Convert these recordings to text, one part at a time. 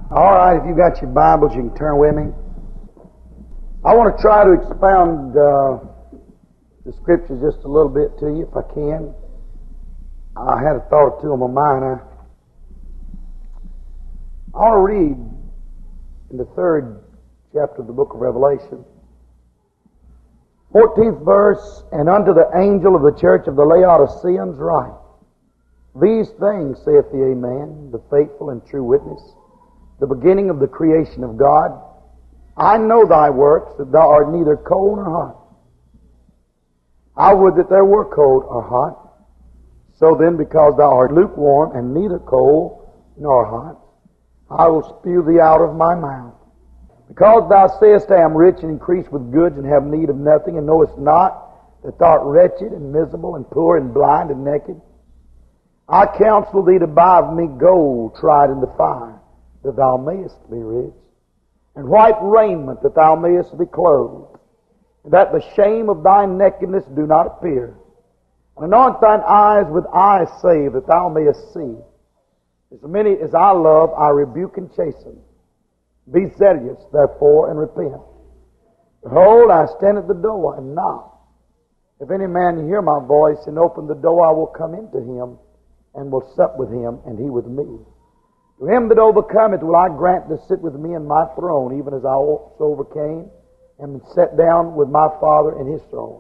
All right, if you got your Bibles, you can turn with me. I want to try to expound the Scriptures just a little bit to you, if I can. I had a thought or two on my mind. I want to read in the 3rd chapter of the book of Revelation, 14th verse, "And unto the angel of the church of the Laodiceans write, These things saith the Amen, the faithful and true witness, the beginning of the creation of God. I know thy works, that thou art neither cold nor hot. I would that there were cold or hot. So then, because thou art lukewarm and neither cold nor hot, I will spew thee out of my mouth. Because thou sayest, I am rich and increased with goods and have need of nothing, and knowest not that thou art wretched and miserable and poor and blind and naked, I counsel thee to buy of me gold tried in the fire, that thou mayest be rich, and white raiment, that thou mayest be clothed, and that the shame of thy nakedness do not appear. And anoint thine eyes with eye salve, that thou mayest see. As many as I love, I rebuke and chasten. Be zealous, therefore, and repent. Behold, I stand at the door and knock. If any man hear my voice and open the door, I will come into him, and will sup with him, and he with me. To him that overcometh will I grant to sit with me in my throne, even as I also overcame, and sat down with my Father in his throne.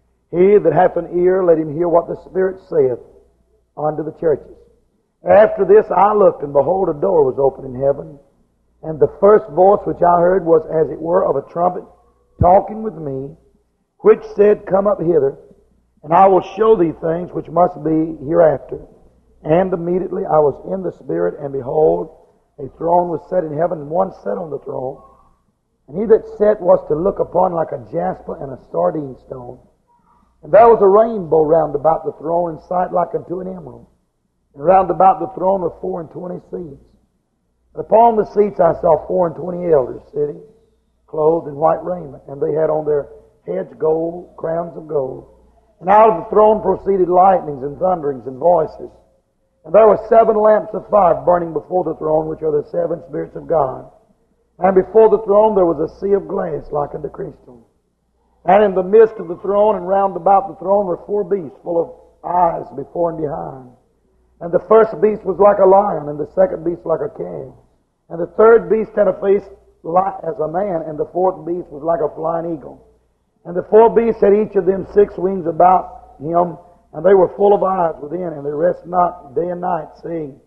He that hath an ear, let him hear what the Spirit saith unto the churches. After this I looked, and behold, a door was opened in heaven. And the first voice which I heard was as it were of a trumpet, talking with me, which said, Come up hither, and I will show thee things which must be hereafter. And immediately I was in the Spirit, and behold, a throne was set in heaven, and one sat on the throne. And he that sat was to look upon like a jasper and a sardine stone. And there was a rainbow round about the throne, in sight like unto an emerald. And round about the throne were 24 seats. And upon the seats I saw 24 elders sitting, clothed in white raiment, and they had on their heads gold, crowns of gold. And out of the throne proceeded lightnings and thunderings and voices. And there were 7 lamps of fire burning before the throne, which are the 7 spirits of God. And before the throne there was a sea of glass like unto crystal. And in the midst of the throne and round about the throne were 4 beasts, full of eyes before and behind. And the first beast was like a lion, and the second beast like a calf. And the third beast had a face like as a man, and the fourth beast was like a flying eagle. And the 4 beasts had each of them 6 wings about him, and they were full of eyes within, and they rest not day and night, saying,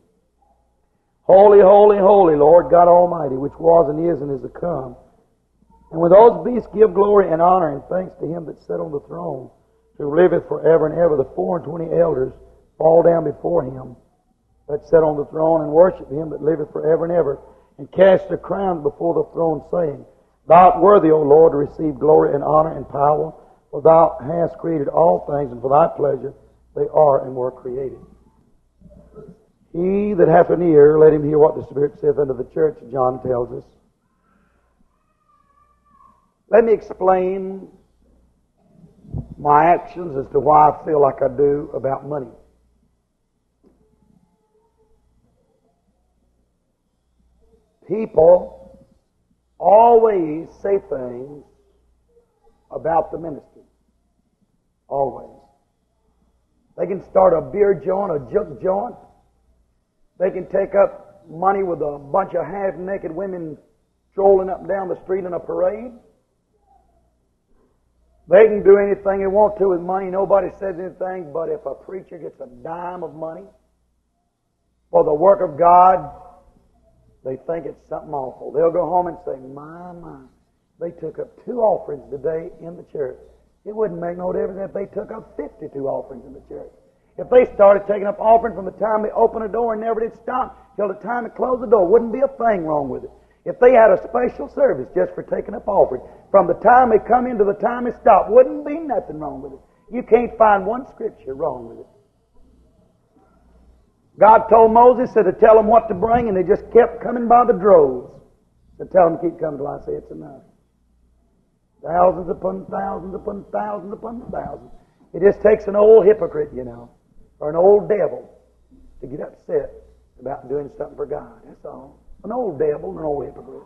Holy, holy, holy, Lord God Almighty, which was and is to come. And when those beasts give glory and honor and thanks to him that sat on the throne, who liveth forever and ever, the 24 elders fall down before him that sat on the throne, and worship him that liveth forever and ever, and cast their crowns before the throne, saying, Thou art worthy, O Lord, to receive glory and honor and power, for thou hast created all things, and for thy pleasure they are and were created. He that hath an ear, let him hear what the Spirit saith unto the church, John tells us. Let me explain my actions as to why I feel like I do about money. People always say things about the ministry. Always. They can start a beer joint, a junk joint. They can take up money with a bunch of half-naked women strolling up and down the street in a parade. They can do anything they want to with money. Nobody says anything, but if a preacher gets a dime of money for the work of God, they think it's something awful. They'll go home and say, my, they took up 2 offerings today in the church. It wouldn't make no difference if they took up 52 offerings in the church. If they started taking up offerings from the time they opened the door and never did stop till the time they closed the door, wouldn't be a thing wrong with it. If they had a special service just for taking up offerings, from the time they come in to the time they stop, wouldn't be nothing wrong with it. You can't find one scripture wrong with it. God told Moses to tell them what to bring, and they just kept coming by the droves. To tell them to keep coming till I say it's enough. Thousands upon thousands upon thousands upon thousands. It just takes an old hypocrite, or an old devil to get upset about doing something for God. That's all. An old devil and an old hypocrite.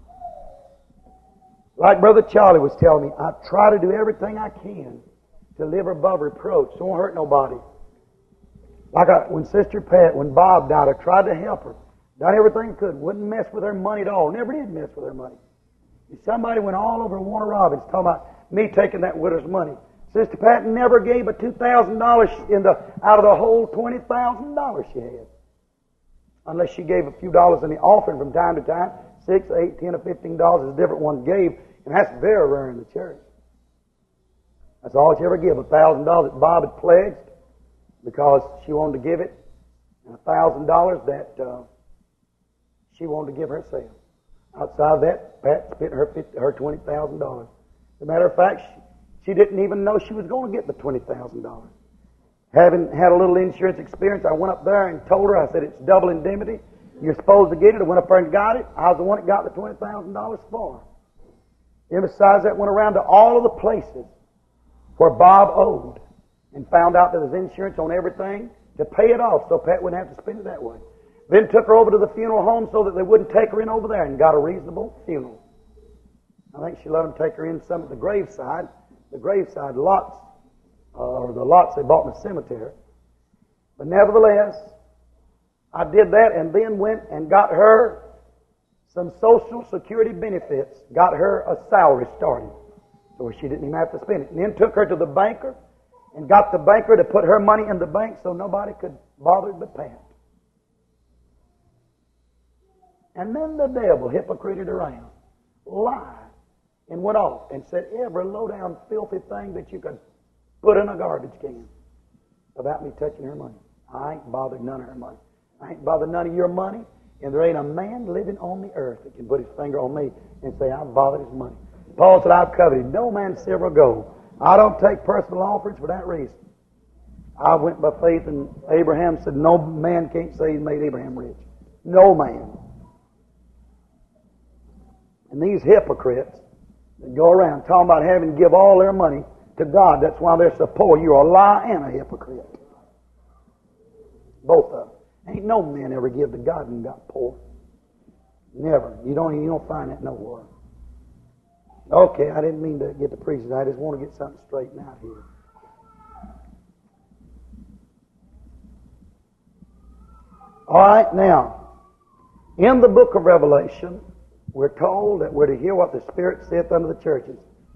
Like Brother Charlie was telling me, I try to do everything I can to live above reproach. Don't hurt nobody. When Sister Pat, when Bob died, I tried to help her. Done everything I could. Wouldn't mess with her money at all. Never did mess with her money. Somebody went all over Warner Robins talking about me taking that widow's money. Sister Pat never gave a $2,000 out of the whole $20,000 she had. Unless she gave a few dollars in the offering from time to time. $6, $8, $10, or $15 as different ones gave. And that's very rare in the church. That's all she ever gave. $1,000 that Bob had pledged because she wanted to give it. And $1,000 that she wanted to give herself. Outside of that, Pat spent her $20,000. As a matter of fact, she didn't even know she was going to get the $20,000. Having had a little insurance experience, I went up there and told her, I said, it's double indemnity. You're supposed to get it. I went up there and got it. I was the one that got the $20,000 for her. And besides that, went around to all of the places where Bob owed and found out there was insurance on everything to pay it off so Pat wouldn't have to spend it that way. Then took her over to the funeral home so that they wouldn't take her in over there and got a reasonable funeral. I think she let them take her in some at the graveside. The graveside lots, or the lots they bought in the cemetery. But nevertheless, I did that and then went and got her some Social Security benefits. Got her a salary started so she didn't even have to spend it. And then took her to the banker and got the banker to put her money in the bank so nobody could bother but Pat. And then the devil hypocrited around, lied, and went off and said every low-down, filthy thing that you could put in a garbage can about me touching her money. I ain't bothered none of her money. I ain't bothered none of your money, and there ain't a man living on the earth that can put his finger on me and say, I've bothered his money. Paul said, I've coveted no man's silver or gold. I don't take personal offerings for that reason. I went by faith, and Abraham said, no man can't say he made Abraham rich. No man. And these hypocrites that go around talking about having to give all their money to God, that's why they're so poor. You're a liar and a hypocrite. Both of them. Ain't no man ever give to God and got poor. Never. You don't find that nowhere. Okay, I didn't mean to get the preachers. I just want to get something straightened out here. All right, now, in the book of Revelation, we're told that we're to hear what the Spirit saith unto the churches.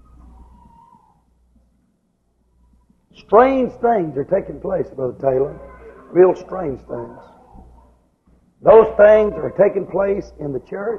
Strange things are taking place, Brother Taylor. Real strange things. Those things are taking place in the church.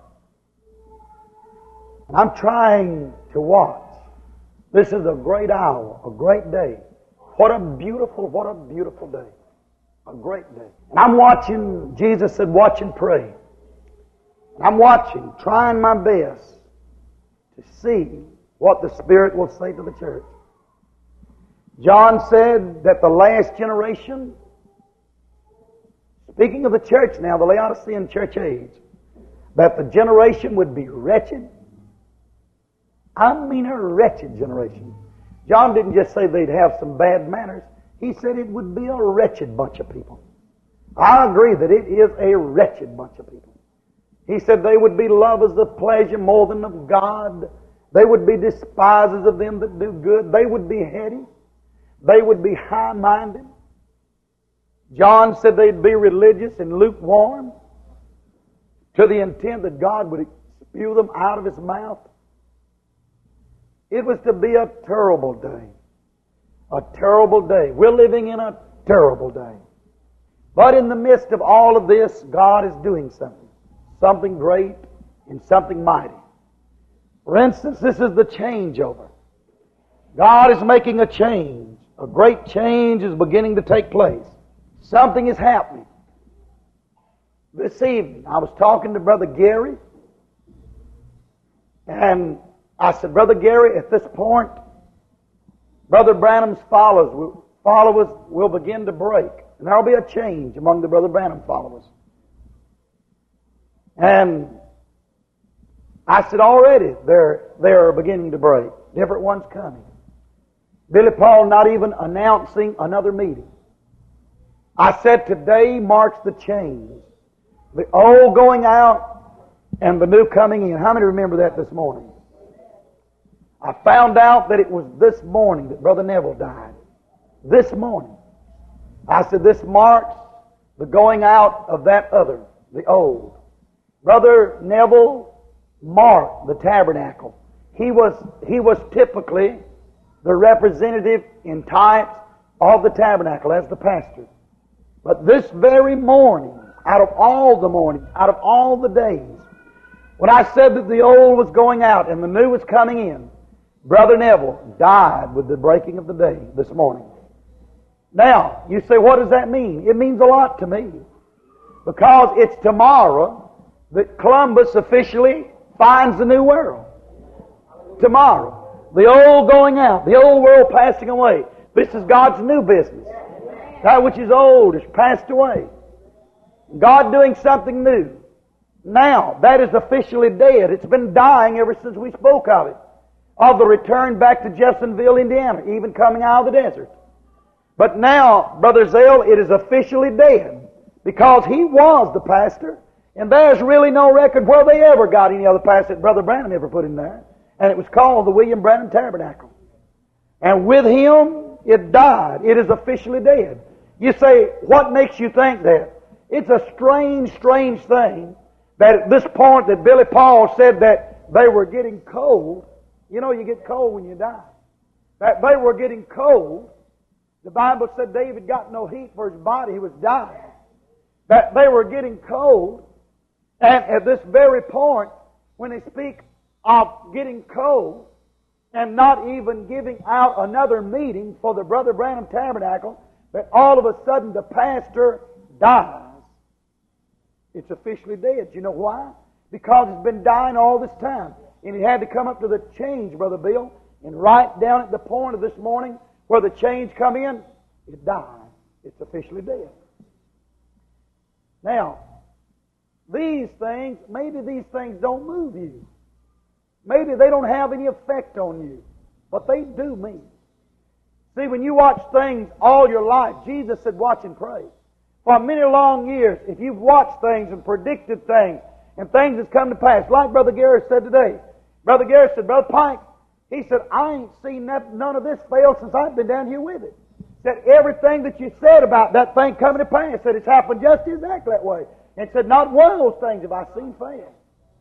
And I'm trying to watch. This is a great hour, a great day. What a beautiful day. A great day. And I'm watching, Jesus said, watch and pray. I'm watching, trying my best to see what the Spirit will say to the church. John said that the last generation, speaking of the church now, the Laodicean church age, that the generation would be wretched. I mean a wretched generation. John didn't just say they'd have some bad manners. He said it would be a wretched bunch of people. I agree that it is a wretched bunch of people. He said they would be lovers of pleasure more than of God. They would be despisers of them that do good. They would be heady. They would be high-minded. John said they'd be religious and lukewarm to the intent that God would spew them out of His mouth. It was to be a terrible day. A terrible day. We're living in a terrible day. But in the midst of all of this, God is doing something. Something great and something mighty. For instance, this is the changeover. God is making a change. A great change is beginning to take place. Something is happening. This evening, I was talking to Brother Gary, and I said, Brother Gary, at this point, Brother Branham's followers will begin to break. And there will be a change among the Brother Branham followers. And I said, already they're beginning to break. Different ones coming. Billy Paul not even announcing another meeting. I said, today marks the change. The old going out and the new coming in. How many remember that this morning? I found out that it was this morning that Brother Neville died. This morning. I said, this marks the going out of that other, the old. Brother Neville marked the tabernacle. He was typically the representative in types of the tabernacle as the pastor. But this very morning, out of all the mornings, out of all the days, when I said that the old was going out and the new was coming in, Brother Neville died with the breaking of the day this morning. Now, you say, what does that mean? It means a lot to me. Because it's tomorrow that Columbus officially finds the new world. Tomorrow. The old going out, the old world passing away. This is God's new business. That which is old is passed away. God doing something new. Now, that is officially dead. It's been dying ever since we spoke of it. Of the return back to Jeffersonville, Indiana, even coming out of the desert. But now, Brother Zale, it is officially dead. Because he was the pastor. And there's really no record where they ever got any other pastor that Brother Branham ever put in there. And it was called the William Branham Tabernacle. And with him, it died. It is officially dead. You say, what makes you think that? It's a strange, strange thing that at this point that Billy Paul said that they were getting cold. You know you get cold when you die. That they were getting cold. The Bible said David got no heat for his body. He was dying. That they were getting cold. And at this very point, when they speak of getting cold and not even giving out another meeting for the Brother Branham Tabernacle, that all of a sudden the pastor dies. It's officially dead. Do you know why? Because it's been dying all this time. And he had to come up to the change, Brother Bill, and right down at the point of this morning where the change come in, it died. It's officially dead. Now, these things, maybe these things don't move you. Maybe they don't have any effect on you. But they do me. See, when you watch things all your life, Jesus said, watch and pray. For many long years, if you've watched things and predicted things, and things has come to pass, like Brother Garrett said today. Brother Garrett said, Brother Pike, he said, I ain't seen none of this fail since I've been down here with it. Said, everything that you said about that thing coming to pass, said it's happened just exactly that way. And said, not one of those things have I seen fail.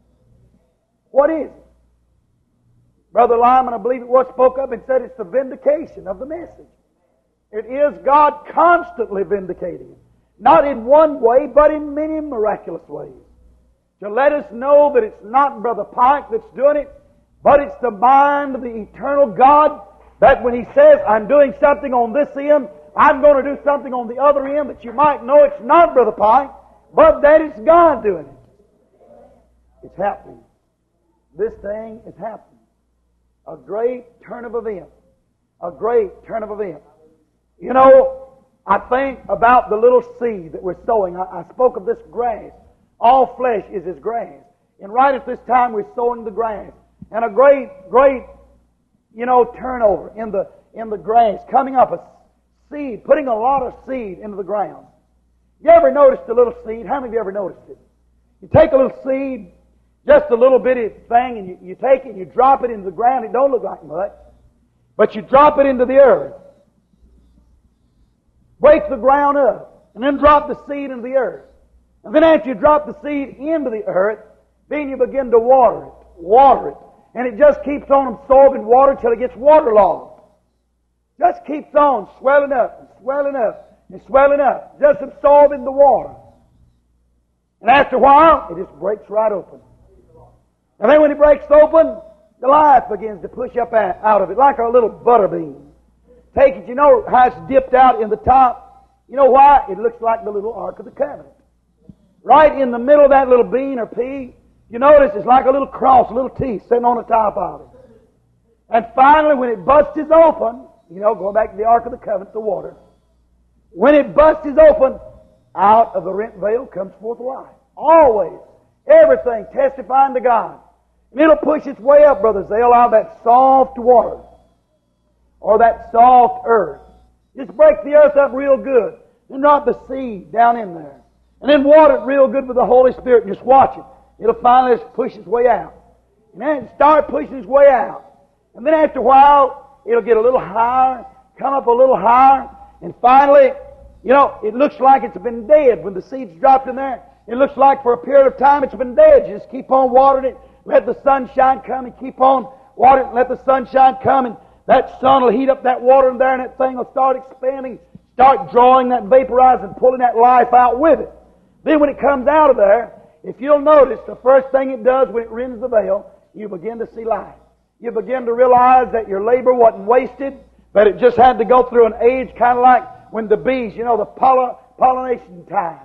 What is it? Brother Lyman, I believe it was, spoke up and said it's the vindication of the message. It is God constantly vindicating it. Not in one way, but in many miraculous ways. To let us know that it's not Brother Pike that's doing it, but it's the mind of the eternal God, that when He says, I'm doing something on this end, I'm going to do something on the other end, that you might know it's not Brother Pike, but that it's God doing it. It's happening. This thing is happening. A great turn of events. A great turn of events. You know, I think about the little seed that we're sowing. I spoke of this grass. All flesh is as grass. And right at this time we're sowing the grass. And a great, turnover in the grass. Coming up a seed, putting a lot of seed into the ground. You ever noticed a little seed? How many of you ever noticed it? You take a little seed, just a little bitty thing, and you take it and you drop it into the ground. It don't look like much. But you drop it into the earth. Break the ground up. And then drop the seed into the earth. And then after you drop the seed into the earth, then you begin to water it. Water it. And it just keeps on absorbing water till it gets waterlogged. Just keeps on swelling up and swelling up and swelling up. Just absorbing the water. And after a while, it just breaks right open. And then when it breaks open, the life begins to push up out of it like a little butter bean. Take it, you know how it's dipped out in the top? You know why? It looks like the little Ark of the Covenant. Right in the middle of that little bean or pea, you notice it's like a little cross, a little T sitting on the top of it. And finally, when it busts open, going back to the Ark of the Covenant, the water. When it busts open, out of the rent veil comes forth life. Always. Everything testifying to God. And it'll push its way up, Brother Zale, out of that soft water. Or that soft earth. Just break the earth up real good. And drop the seed down in there. And then water it real good with the Holy Spirit and just watch it. It'll finally just push its way out. And then it start pushing its way out. And then after a while, it'll get a little higher, come up a little higher, and finally, you know, it looks like it's been dead when the seed's dropped in there. It looks like for a period of time it's been dead. You just keep on watering it, let the sunshine come, and keep on watering it, and let the sunshine come, and that sun will heat up that water in there, and that thing will start expanding, start drawing that vaporizing, pulling that life out with it. Then when it comes out of there, if you'll notice, the first thing it does when it rends the veil, you begin to see life. You begin to realize that your labor wasn't wasted, but it just had to go through an age kind of like when the bees, you know, the pollination time.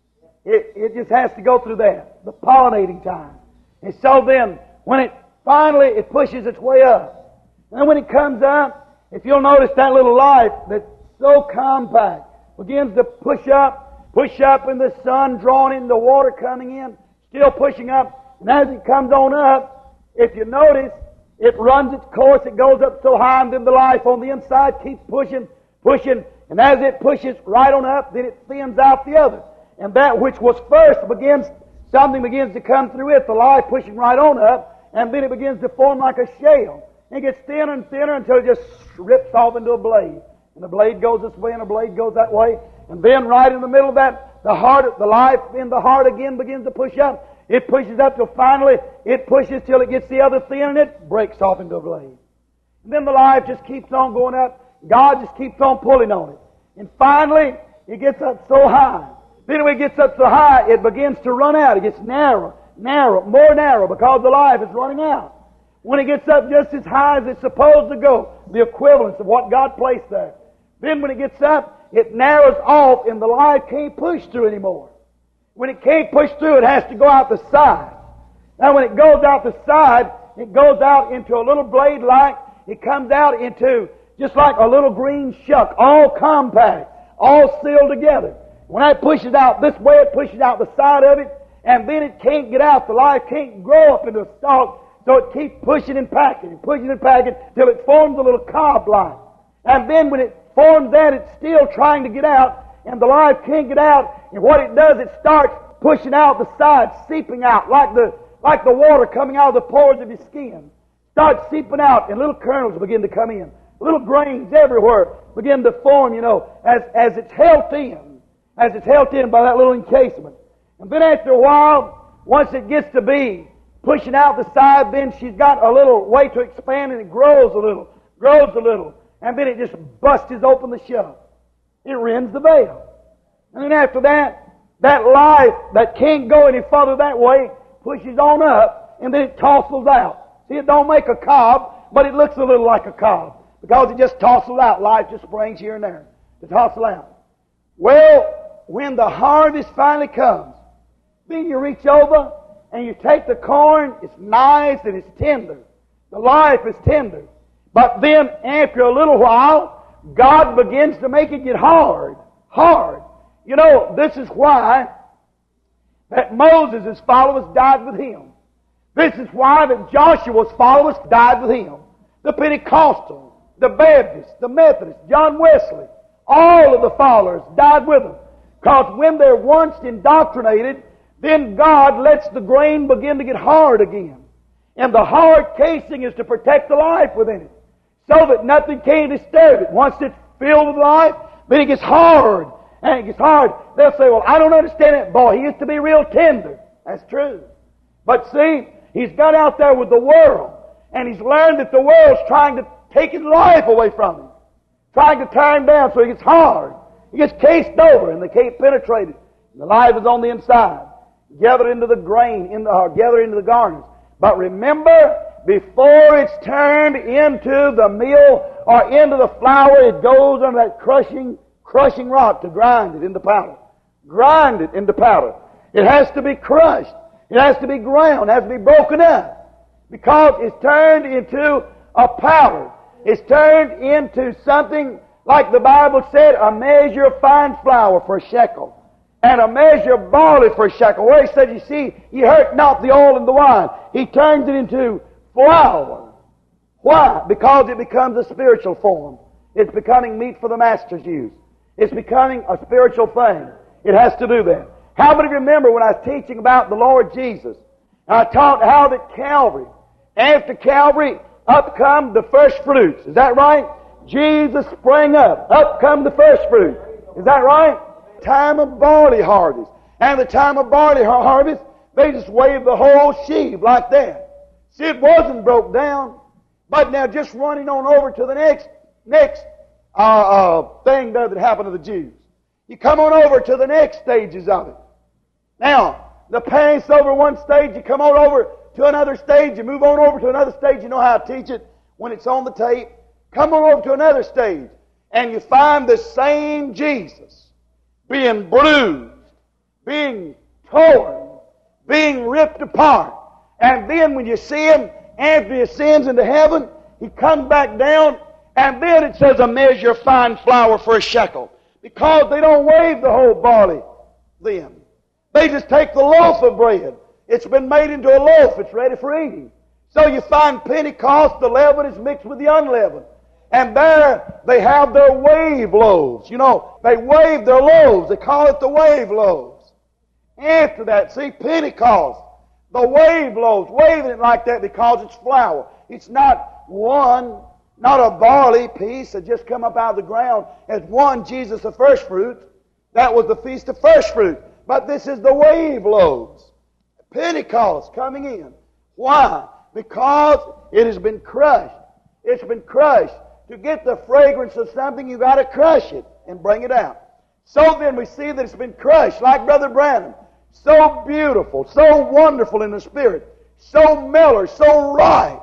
It just has to go through that, the pollinating time. And so then, when it finally, it pushes its way up. And then when it comes up, if you'll notice that little life that's so compact, begins to push up in the sun, drawing in the water coming in, still pushing up. And as it comes on up, if you notice, it runs its course, it goes up so high, and then the life on the inside keeps pushing, and as it pushes right on up, then it thins out the other. And that which was first something begins to come through it, the life pushing right on up, and then it begins to form like a shell. And it gets thinner and thinner until it just rips off into a blade. And the blade goes this way and the blade goes that way. And then right in the middle of that, the life in the heart again begins to push up. It pushes up till finally it pushes till it gets the other thin and it breaks off into a blade. And then the life just keeps on going up. God just keeps on pulling on it. And finally, it gets up so high. Then when it gets up so high, it begins to run out. It gets narrow, more narrow because the life is running out. When it gets up just as high as it's supposed to go, the equivalence of what God placed there. Then when it gets up, it narrows off and the life can't push through anymore. When it can't push through, it has to go out the side. Now when it goes out the side, it goes out into a little blade-like. It comes out into just like a little green shuck, all compact, all sealed together. When it pushes out this way, it pushes out the side of it, and then it can't get out. The life can't grow up into a stalk, so it keeps pushing and packing till it forms a little cob-like. And then when it forms that, it's still trying to get out, and the life can't get out. And what it does, it starts pushing out the sides, seeping out like the water coming out of the pores of your skin. Starts seeping out, and little kernels begin to come in. Little grains everywhere begin to form, as it's held in. As it's held in by that little encasement. And then after a while, once it gets to be pushing out the side, then she's got a little way to expand, and it grows a little. And then it just busts open the shell. It rends the veil. And then after that, that life that can't go any further that way pushes on up, and then it tossles out. See, it don't make a cob, but it looks a little like a cob. Because it just tossles out. Life just springs here and there to tossle out. Well, when the harvest finally comes, then you reach over and you take the corn. It's nice and it's tender. The life is tender. But then after a little while, God begins to make it get hard. Hard. This is why that Moses' followers died with him. This is why that Joshua's followers died with him. The Pentecostals, the Baptists, the Methodists, John Wesley, all of the followers died with them. Because when they're once indoctrinated, then God lets the grain begin to get hard again. And the hard casing is to protect the life within it, so that nothing can disturb it. Once it's filled with life, then it gets hard. And it gets hard. They'll say, well, I don't understand it. Boy, he used to be real tender. That's true. But see, he's got out there with the world, and he's learned that the world's trying to take his life away from him. Trying to tear him down, so he gets hard. He gets cased over, and they can't penetrate it. And the life is on the inside. Gathered into the grain, gathered into the garners. But remember, before it's turned into the mill or into the flour, it goes under that crushing rock to grind it into powder. Grind it into powder. It has to be crushed. It has to be ground. It has to be broken up. Because it's turned into a powder. It's turned into something like the Bible said, a measure of fine flour for a shekel, and a measure of barley for a shekel. Where he said, you see, ye hurt not the oil and the wine. He turns it into flour. Why? Because it becomes a spiritual form. It's becoming meat for the master's use. It's becoming a spiritual thing. It has to do that. How many remember when I was teaching about the Lord Jesus? I taught how that Calvary, after Calvary, up come the first fruits. Is that right? Jesus sprang up. Up come the first fruit. Is that right? Time of barley harvest. And the time of barley harvest, they just waved the whole sheaf like that. See, it wasn't broke down. But now just running on over to the next thing that happened to the Jews. You come on over to the next stages of it. Now, the Passover one stage, you come on over to another stage, you move on over to another stage. You know how to teach it when it's on the tape. Come on over to another stage, and you find the same Jesus being bruised, being torn, being ripped apart. And then when you see Him, after He ascends into heaven, He comes back down, and then it says a measure of fine flour for a shekel. Because they don't wave the whole barley then. They just take the loaf of bread. It's been made into a loaf. It's ready for eating. So you find Pentecost, the leaven is mixed with the unleavened. And there they have their wave loaves. You know, they wave their loaves. They call it the wave loaves. After that, see, Pentecost, the wave loaves, waving it like that because it's flour. It's not one, not a barley piece that just come up out of the ground as one Jesus the first fruit. That was the feast of first fruit. But this is the wave loaves. Pentecost coming in. Why? Because it has been crushed. It's been crushed. To get the fragrance of something, you've got to crush it and bring it out. So then we see that it's been crushed, like Brother Branham. So beautiful, so wonderful in the Spirit, so mellow, so right,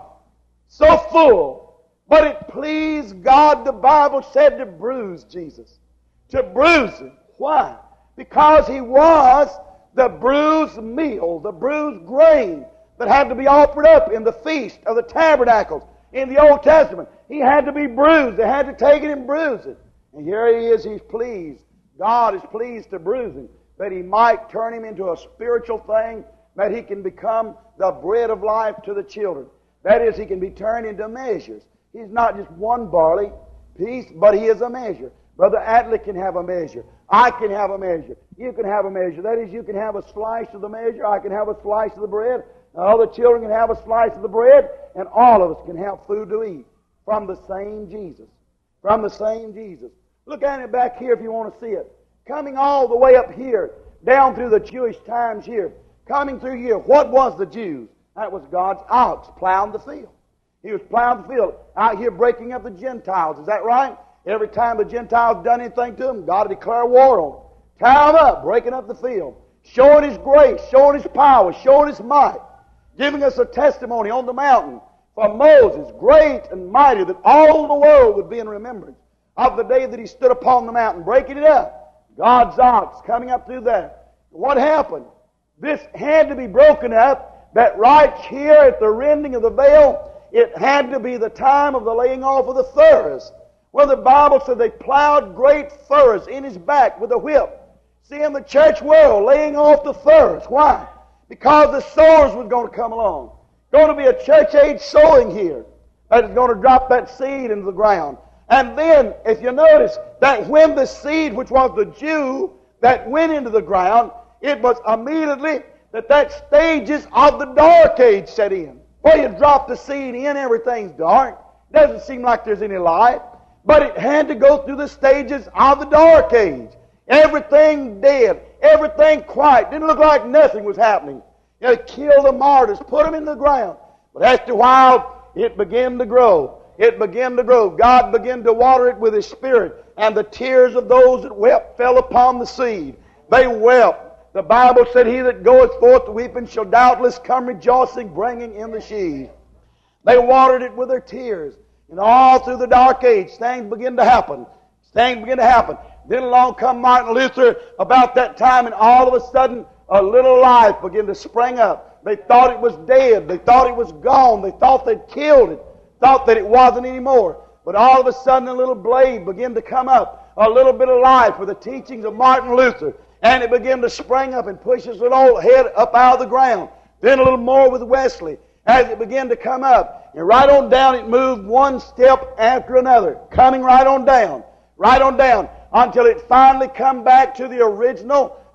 so full. But it pleased God, the Bible said, to bruise Jesus. To bruise Him. Why? Because He was the bruised meal, the bruised grain that had to be offered up in the Feast of the Tabernacles in the Old Testament. He had to be bruised. They had to take it and bruise it. And here He is, He's pleased. God is pleased to bruise Him, that He might turn Him into a spiritual thing, that He can become the bread of life to the children. That is, He can be turned into measures. He's not just one barley piece, but He is a measure. Brother Atlee can have a measure. I can have a measure. You can have a measure. That is, you can have a slice of the measure. I can have a slice of the bread. All the children can have a slice of the bread. And all of us can have food to eat from the same Jesus. From the same Jesus. Look at it back here if you want to see it. Coming all the way up here, down through the Jewish times here. Coming through here, what was the Jews? That was God's ox plowing the field. He was plowing the field. Out here breaking up the Gentiles. Is that right? Every time the Gentiles done anything to them, God would declare war on them. Tie them up, breaking up the field. Showing His grace, showing His power, showing His might. Giving us a testimony on the mountain for Moses, great and mighty, that all the world would be in remembrance of the day that he stood upon the mountain, breaking it up. God's ox coming up through that. What happened? This had to be broken up, that right here at the rending of the veil, it had to be the time of the laying off of the furrows. Well, the Bible said they plowed great furrows in His back with a whip. See, in the church world, laying off the furrows. Why? Because the sowers was going to come along. Going to be a church age sowing here that is going to drop that seed into the ground. And then, if you notice, that when the seed, which was the Jew, that went into the ground, it was immediately that stages of the dark age set in. Well, you drop the seed in, everything's dark. Doesn't seem like there's any light. But it had to go through the stages of the dark age. Everything dead. Everything quiet. Didn't look like nothing was happening. They killed the martyrs, put them in the ground. But after a while, it began to grow. It began to grow. God began to water it with His Spirit. And the tears of those that wept fell upon the seed. They wept. The Bible said, He that goeth forth weeping shall doubtless come rejoicing, bringing in the sheaves. They watered it with their tears. And all through the dark age, things begin to happen. Things begin to happen. Then along come Martin Luther about that time, and all of a sudden, a little life began to spring up. They thought it was dead. They thought it was gone. They thought they'd killed it. Thought that it wasn't anymore. But all of a sudden, a little blade began to come up. A little bit of life with the teachings of Martin Luther. And it began to spring up and push his little head up out of the ground. Then a little more with Wesley. As it began to come up, and right on down, it moved one step after another, coming right on down, until it finally come back to the original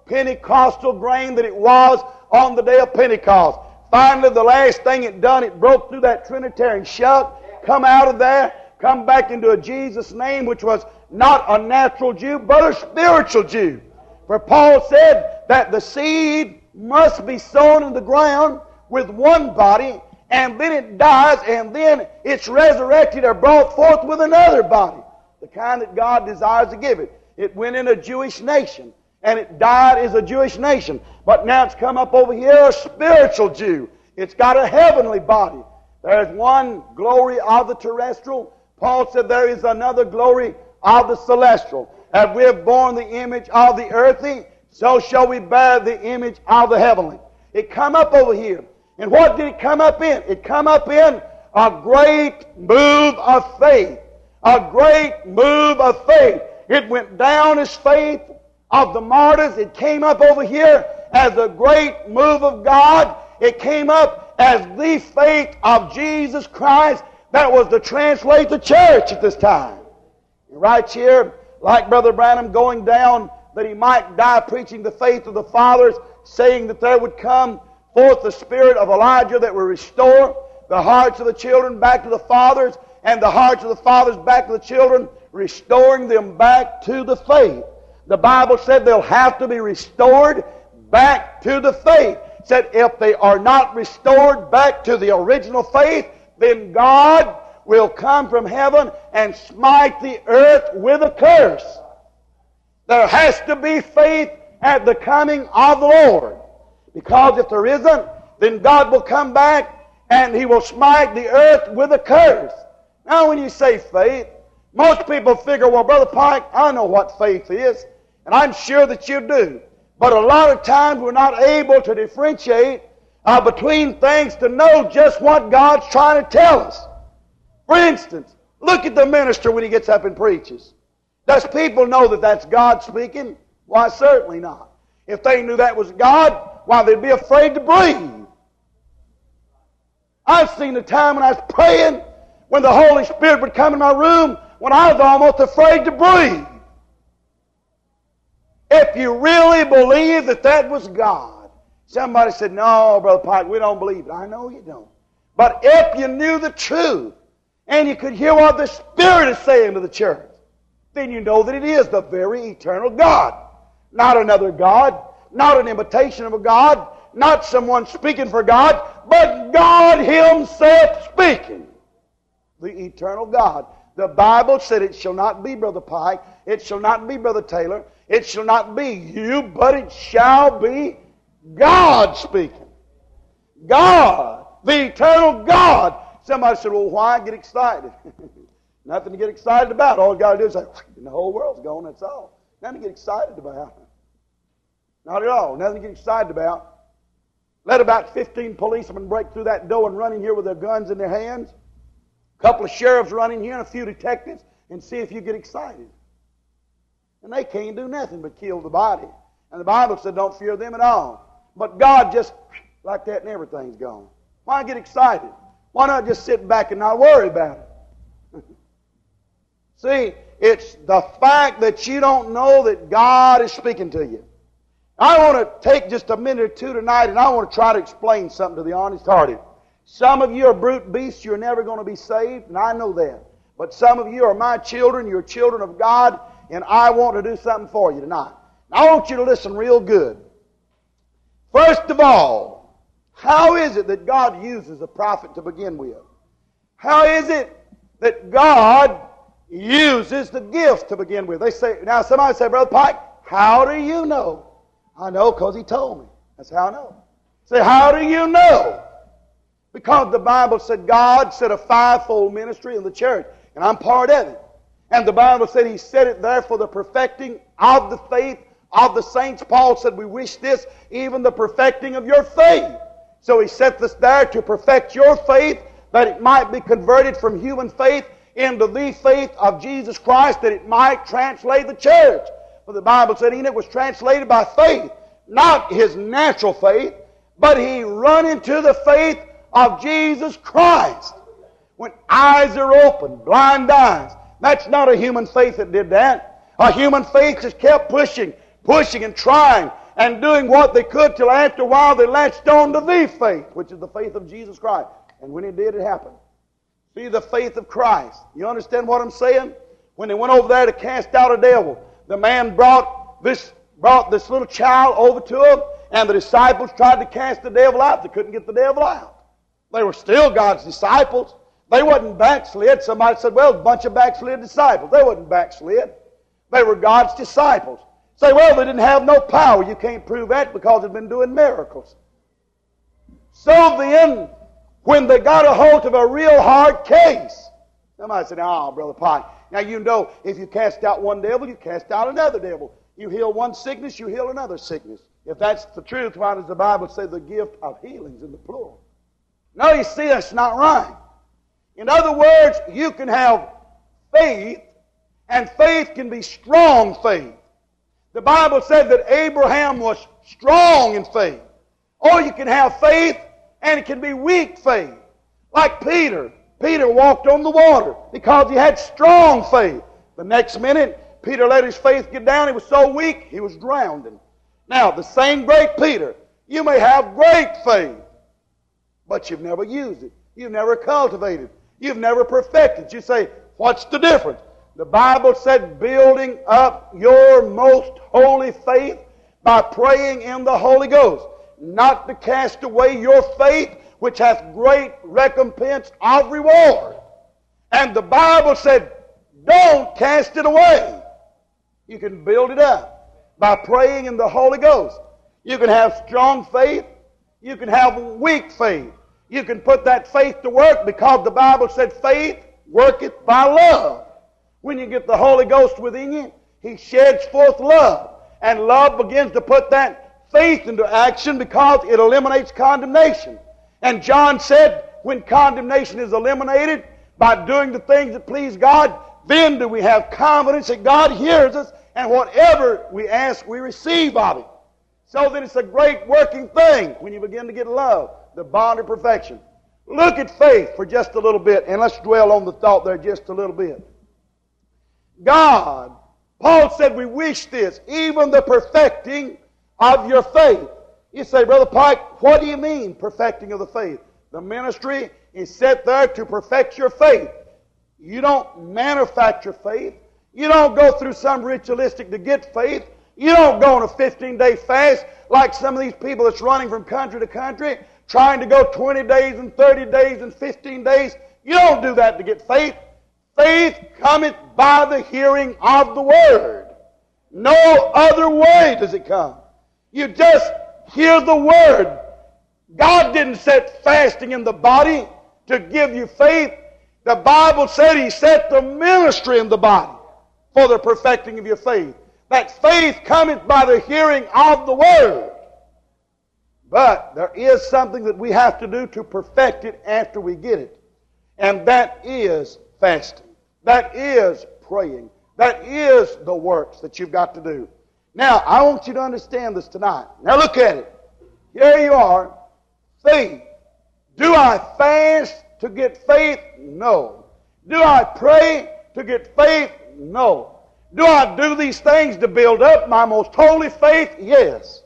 Pentecostal grain that it was on the day of Pentecost. Finally, the last thing it done, it broke through that Trinitarian shuck, come out of there, come back into a Jesus name, which was not a natural Jew, but a spiritual Jew. For Paul said that the seed must be sown in the ground with one body, and then it dies, and then it's resurrected or brought forth with another body, the kind that God desires to give it. It went in a Jewish nation, and it died as a Jewish nation. But now it's come up over here, a spiritual Jew. It's got a heavenly body. There's one glory of the terrestrial. Paul said there is another glory of the celestial. As we have borne the image of the earthly, so shall we bear the image of the heavenly. It come up over here. And what did it come up in? It come up in a great move of faith. A great move of faith. It went down as faith of the martyrs. It came up over here as a great move of God. It came up as the faith of Jesus Christ that was to translate the church at this time. Right here, like Brother Branham going down that he might die preaching the faith of the fathers, saying that there would come forth the spirit of Elijah that would restore the hearts of the children back to the fathers, and the hearts of the fathers back to the children, restoring them back to the faith. The Bible said they'll have to be restored back to the faith. It said if they are not restored back to the original faith, then God will come from heaven and smite the earth with a curse. There has to be faith at the coming of the Lord. Because if there isn't, then God will come back and He will smite the earth with a curse. Now when you say faith, most people figure, well, Brother Pike, I know what faith is, and I'm sure that you do. But a lot of times we're not able to differentiate between things to know just what God's trying to tell us. For instance, look at the minister when he gets up and preaches. Does people know that that's God speaking? Why, certainly not. If they knew that was God, why, they'd be afraid to breathe. I've seen the time when I was praying, when the Holy Spirit would come in my room, when I was almost afraid to breathe. If you really believe that that was God. Somebody said, no, Brother Pike, we don't believe it. I know you don't. But if you knew the truth, and you could hear what the Spirit is saying to the church, then you know that it is the very eternal God. Not another God, not an imitation of a God, not someone speaking for God, but God Himself speaking. The eternal God. The Bible said it shall not be Brother Pike, it shall not be Brother Taylor, it shall not be you, but it shall be God speaking. God, the eternal God. Somebody said, well, why get excited? Nothing to get excited about. All you got to do is say, the whole world's gone, that's all. Nothing to get excited about. Not at all. Nothing to get excited about. Let about 15 policemen break through that door and run in here with their guns in their hands. A couple of sheriffs run in here and a few detectives, and see if you get excited. And they can't do nothing but kill the body. And the Bible said don't fear them at all. But God just, like that, and everything's gone. Why get excited? Why not just sit back and not worry about it? See, it's the fact that you don't know that God is speaking to you. I want to take just a minute or two tonight, and I want to try to explain something to the honest-hearted. Some of you are brute beasts. You're never going to be saved, and I know that. But some of you are my children. You're children of God, and I want to do something for you tonight. I want you to listen real good. First of all, how is it that God uses a prophet to begin with? How is it that God uses the gifts to begin with? They say, now somebody say, Brother Pike, how do you know? I know because He told me. That's how I know. Say, how do you know? Because the Bible said God set a fivefold ministry in the church, and I'm part of it. And the Bible said He set it there for the perfecting of the faith of the saints. Paul said, we wish this, even the perfecting of your faith. So He set this there to perfect your faith, that it might be converted from human faith into the faith of Jesus Christ, that it might translate the church. For the Bible said Enoch was translated by faith, not his natural faith, but he run into the faith of Jesus Christ. When eyes are opened, blind eyes. That's not a human faith that did that. A human faith just kept pushing and trying and doing what they could till after a while they latched on to the faith, which is the faith of Jesus Christ. And when it did, it happened. See, the faith of Christ. You understand what I'm saying? When they went over there to cast out a devil, the man brought this little child over to him, and the disciples tried to cast the devil out. They couldn't get the devil out. They were still God's disciples. They wasn't backslid. Somebody said, well, a bunch of backslid disciples. They wasn't backslid. They were God's disciples. Say, well, they didn't have no power. You can't prove that because they've been doing miracles. So then, when they got a hold of a real hard case, somebody said, oh, Brother Pike, now you know if you cast out one devil, you cast out another devil. You heal one sickness, you heal another sickness. If that's the truth, why does the Bible say the gift of healings in the plural? No, you see, that's not right. In other words, you can have faith, and faith can be strong faith. The Bible said that Abraham was strong in faith. Or you can have faith, and it can be weak faith. Like Peter. Peter walked on the water because he had strong faith. The next minute, Peter let his faith get down. He was so weak, he was drowning. Now, the same great Peter, you may have great faith, but you've never used it. You've never cultivated it. You've never perfected it. You say, what's the difference? The Bible said building up your most holy faith by praying in the Holy Ghost, not to cast away your faith, which hath great recompense of reward. And the Bible said, don't cast it away. You can build it up by praying in the Holy Ghost. You can have strong faith. You can have weak faith. You can put that faith to work because the Bible said faith worketh by love. When you get the Holy Ghost within you, He sheds forth love. And love begins to put that faith into action because it eliminates condemnation. And John said, when condemnation is eliminated by doing the things that please God, then do we have confidence that God hears us, and whatever we ask, we receive of Him. So then it's a great working thing when you begin to get love, the bond of perfection. Look at faith for just a little bit, and let's dwell on the thought there just a little bit. God, Paul said, we wish this, even the perfecting of your faith. You say, Brother Pike, what do you mean, perfecting of the faith? The ministry is set there to perfect your faith. You don't manufacture faith. You don't go through some ritualistic to get faith. You don't go on a 15-day fast like some of these people that's running from country to country, trying to go 20 days and 30 days and 15 days. You don't do that to get faith. Faith cometh by the hearing of the Word. No other way does it come. You just hear the Word. God didn't set fasting in the body to give you faith. The Bible said He set the ministry in the body for the perfecting of your faith. That faith cometh by the hearing of the Word. But there is something that we have to do to perfect it after we get it. And that is fasting. That is praying. That is the works that you've got to do. Now, I want you to understand this tonight. Now look at it. Here you are. Faith. Do I fast to get faith? No. Do I pray to get faith? No. Do I do these things to build up my most holy faith? Yes.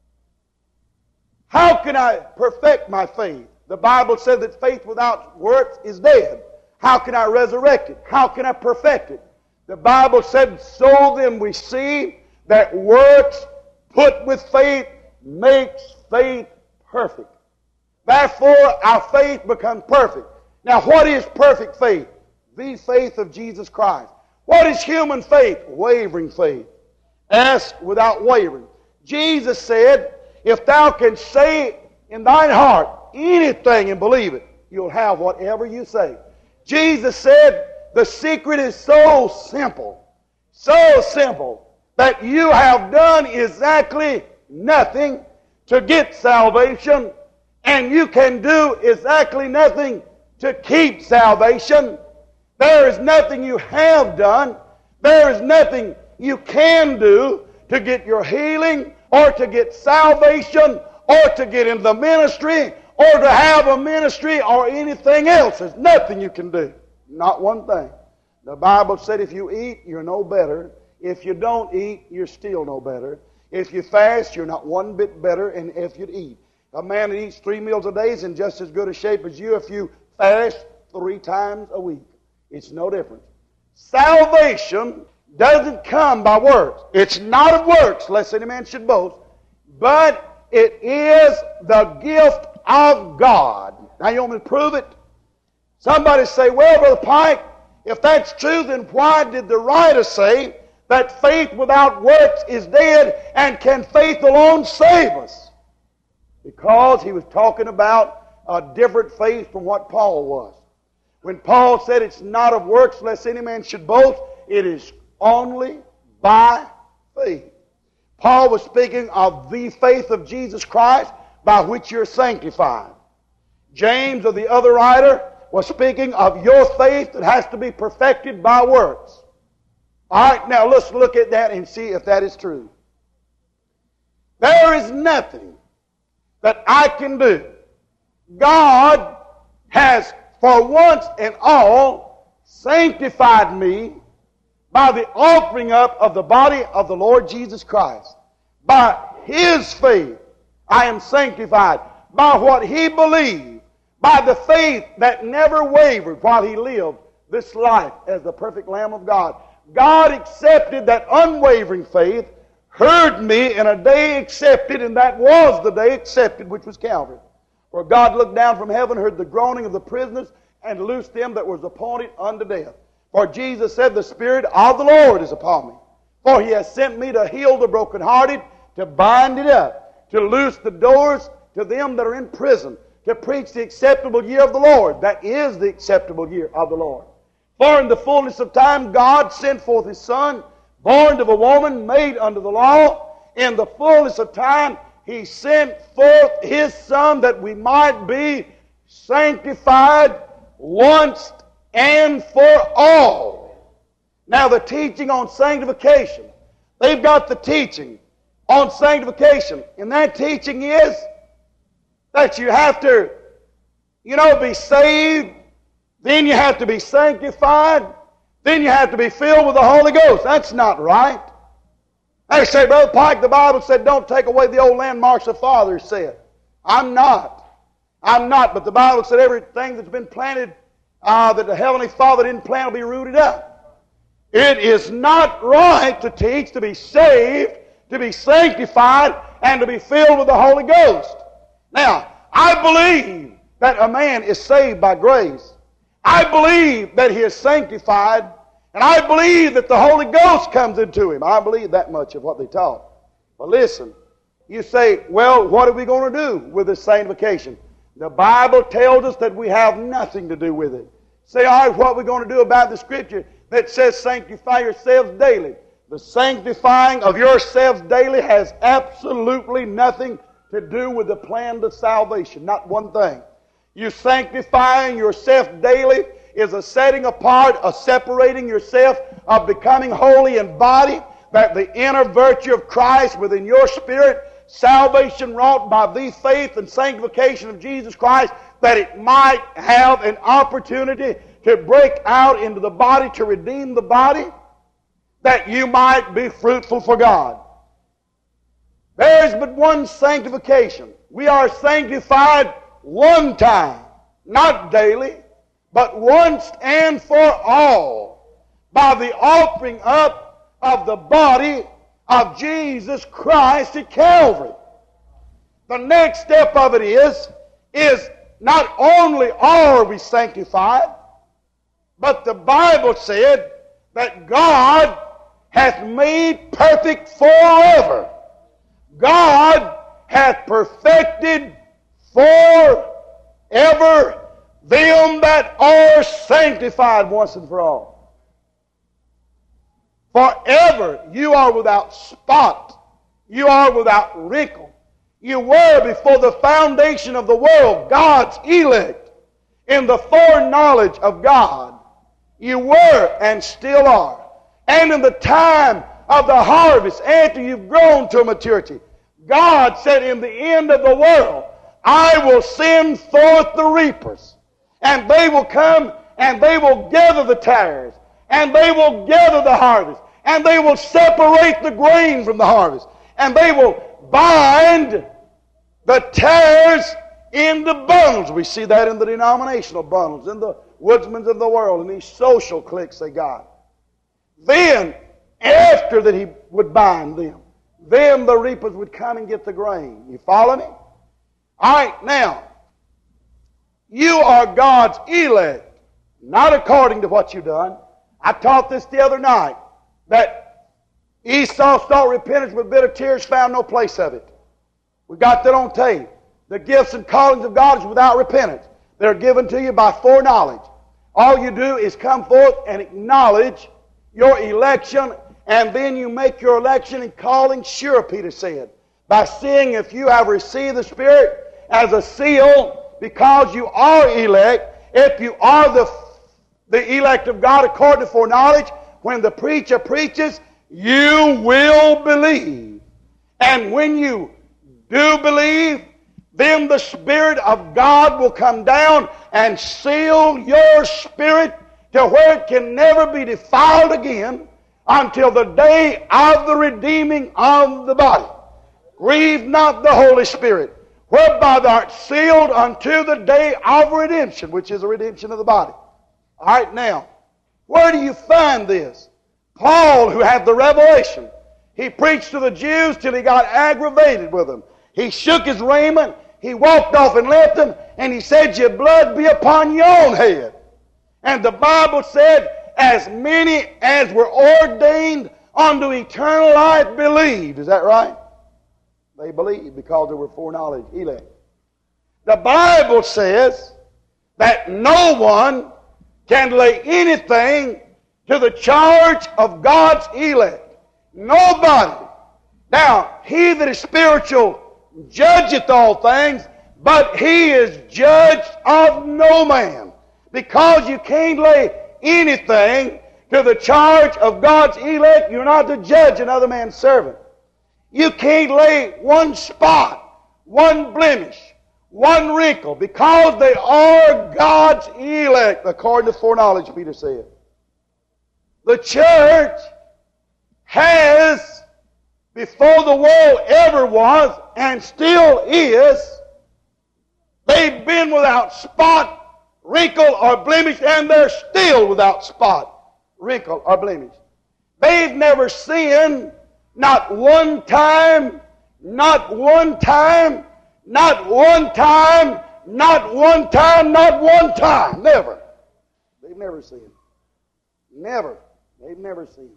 How can I perfect my faith? The Bible said that faith without works is dead. How can I resurrect it? How can I perfect it? The Bible said, so then we see that works put with faith makes faith perfect. Therefore, our faith becomes perfect. Now, what is perfect faith? The faith of Jesus Christ. What is human faith? Wavering faith. Ask without wavering. Jesus said, if thou canst say in thine heart anything and believe it, you'll have whatever you say. Jesus said, the secret is so simple, that you have done exactly nothing to get salvation, and you can do exactly nothing to keep salvation. There is nothing you have done. There is nothing you can do to get your healing, or to get salvation, or to get in the ministry, or to have a ministry, or anything else. There's nothing you can do. Not one thing. The Bible said if you eat, you're no better. If you don't eat, you're still no better. If you fast, you're not one bit better than if you'd eat. A man that eats 3 meals a day is in just as good a shape as you if you fast 3 times a week. It's no different. Salvation doesn't come by works. It's not of works, lest any man should boast, but it is the gift of God. Now you want me to prove it? Somebody say, well, Brother Pike, if that's true, then why did the writer say that faith without works is dead, and can faith alone save us? Because he was talking about a different faith from what Paul was. When Paul said it's not of works lest any man should boast, it is only by faith. Paul was speaking of the faith of Jesus Christ by which you're sanctified. James, or the other writer, was speaking of your faith that has to be perfected by works. All right, now let's look at that and see if that is true. There is nothing that I can do. God has, for once and all, sanctified me by the offering up of the body of the Lord Jesus Christ. By His faith, I am sanctified. By what He believed. By the faith that never wavered while He lived this life as the perfect Lamb of God. God accepted that unwavering faith, heard me in a day accepted, and that was the day accepted, which was Calvary. For God looked down from heaven, heard the groaning of the prisoners, and loosed them that was appointed unto death. For Jesus said, the Spirit of the Lord is upon me. For He has sent me to heal the brokenhearted, to bind it up, to loose the doors to them that are in prison, to preach the acceptable year of the Lord. That is the acceptable year of the Lord. For in the fullness of time God sent forth His Son, born of a woman, made under the law. In the fullness of time He sent forth His Son that we might be sanctified once and for all. Now the teaching on sanctification. They've got the teaching on sanctification. And that teaching is that you have to, be saved. Then you have to be sanctified. Then you have to be filled with the Holy Ghost. That's not right. They say, Brother Pike, the Bible said don't take away the old landmarks the fathers said. I'm not. But the Bible said everything that's been planted that the Heavenly Father didn't plant will be rooted up. It is not right to teach to be saved, to be sanctified, and to be filled with the Holy Ghost. Now, I believe that a man is saved by grace. I believe that he is sanctified, and I believe that the Holy Ghost comes into him. I believe that much of what they taught. But listen, you say, well, what are we going to do with this sanctification? The Bible tells us that we have nothing to do with it. Say, all right, what are we going to do about the Scripture that says sanctify yourselves daily? The sanctifying of yourselves daily has absolutely nothing to do with the plan of salvation. Not one thing. You sanctifying yourself daily is a setting apart, a separating yourself, of becoming holy in body, that the inner virtue of Christ within your spirit, salvation wrought by the faith and sanctification of Jesus Christ, that it might have an opportunity to break out into the body, to redeem the body, that you might be fruitful for God. There is but one sanctification. We are sanctified one time, not daily, but once and for all, by the offering up of the body of Jesus Christ at Calvary. The next step of it is not only are we sanctified, but the Bible said that God hath made perfect forever. God hath perfected forever them that are sanctified once and for all. Forever you are without spot. You are without wrinkle. You were before the foundation of the world God's elect in the foreknowledge of God. You were and still are. And in the time of the harvest, after you've grown to maturity, God said, in the end of the world, I will send forth the reapers. And they will come and they will gather the tares. And they will gather the harvest. And they will separate the grain from the harvest. And they will bind the tares in the bundles. We see that in the denominational bundles, in the woodsmen of the world, in these social cliques they got. Then, after that he would bind them, then the reapers would come and get the grain. You follow me? All right, now, you are God's elect, not according to what you've done. I taught this the other night, that Esau sought repentance with bitter tears, found no place of it. We got that on tape. The gifts and callings of God is without repentance. They're given to you by foreknowledge. All you do is come forth and acknowledge your election, and then you make your election and calling sure, Peter said, by seeing if you have received the Spirit as a seal, because you are elect. If you are the elect of God according to foreknowledge, when the preacher preaches, you will believe. And when you do believe, then the Spirit of God will come down and seal your spirit to where it can never be defiled again until the day of the redeeming of the body. Grieve not the Holy Spirit, whereby thou art sealed unto the day of redemption, which is the redemption of the body. All right, now, where do you find this? Paul, who had the revelation, he preached to the Jews till he got aggravated with them. He shook his raiment, he walked off and left them, and he said, your blood be upon your own head. And the Bible said, as many as were ordained unto eternal life believed. Is that right? They believed because they were foreknowledge, elect. The Bible says that no one can lay anything to the charge of God's elect. Nobody. Now, he that is spiritual judgeth all things, but he is judged of no man. Because you can't lay anything to the charge of God's elect, you're not to judge another man's servant. You can't lay one spot, one blemish, one wrinkle, because they are God's elect, according to foreknowledge, Peter said. The church has, before the world ever was, and still is, they've been without spot, wrinkle, or blemish, and they're still without spot, wrinkle, or blemish. They've never sinned, not one time, not one time, not one time, not one time, not one time. Never. They've never sinned. Never. They've never sinned.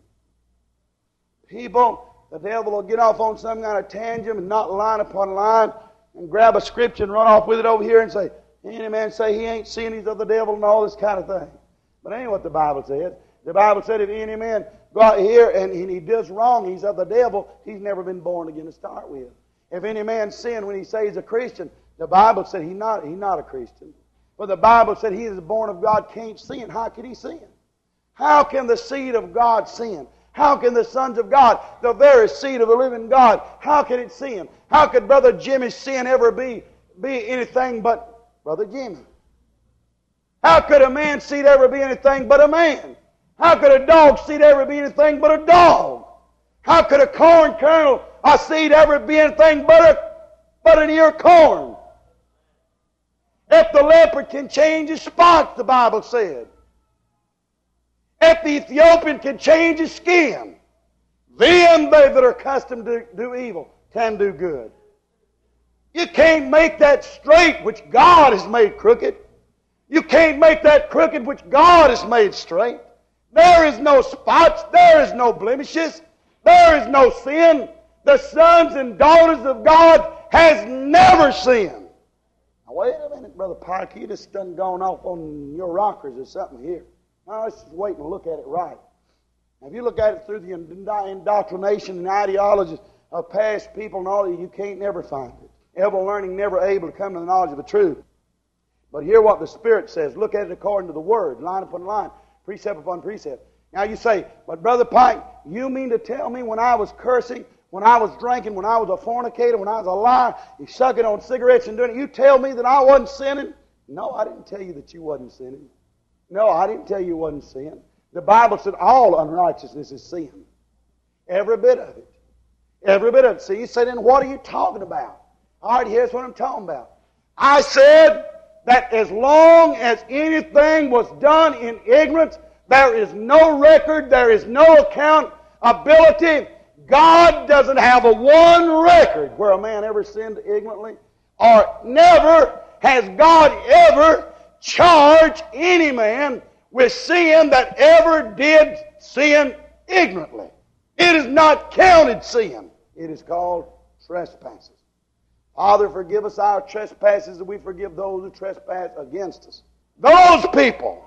People, the devil will get off on some kind of tangent and not line upon line and grab a scripture and run off with it over here and say, any man say he ain't seen, he's of the devil and all this kind of thing. But ain't what the Bible said. The Bible said if any man go out here and he does wrong, he's of the devil, he's never been born again to start with. If any man sin when he says he's a Christian, the Bible said he's not a Christian. But the Bible said he is born of God can't sin. How can he sin? How can the seed of God sin? How can the sons of God, the very seed of the living God, how can it sin? How could Brother Jimmy's sin ever be anything but Brother Jimmy? How could a man's seed ever be anything but a man? How could a dog's seed ever be anything but a dog? How could a corn kernel, a seed, ever be anything but an ear of corn? If the leopard can change his spots, the Bible said. If the Ethiopian can change his skin, then they that are accustomed to do evil can do good. You can't make that straight which God has made crooked. You can't make that crooked which God has made straight. There is no spots. There is no blemishes. There is no sin. The sons and daughters of God has never sinned. Now wait a minute, Brother Pike. You just done gone off on your rockers or something here. Now let's just wait and look at it right. Now, if you look at it through the indoctrination and ideologies of past people and all that, you can't never find it. Ever learning, never able to come to the knowledge of the truth. But hear what the Spirit says. Look at it according to the Word, line upon line, precept upon precept. Now you say, but Brother Pike, you mean to tell me when I was cursing, when I was drinking, when I was a fornicator, when I was a liar, you sucking on cigarettes and doing it, you tell me that I wasn't sinning? No, I didn't tell you that you wasn't sinning. No, I didn't tell you it wasn't sin. The Bible said all unrighteousness is sin. Every bit of it. Every bit of it. See, you say, then what are you talking about? All right, here's what I'm talking about. I said that as long as anything was done in ignorance, there is no record, there is no accountability. God doesn't have a one record where a man ever sinned ignorantly, or never has God ever charged any man with sin that ever did sin ignorantly. It is not counted sin. It is called trespasses. Father, forgive us our trespasses, and we forgive those who trespass against us. Those people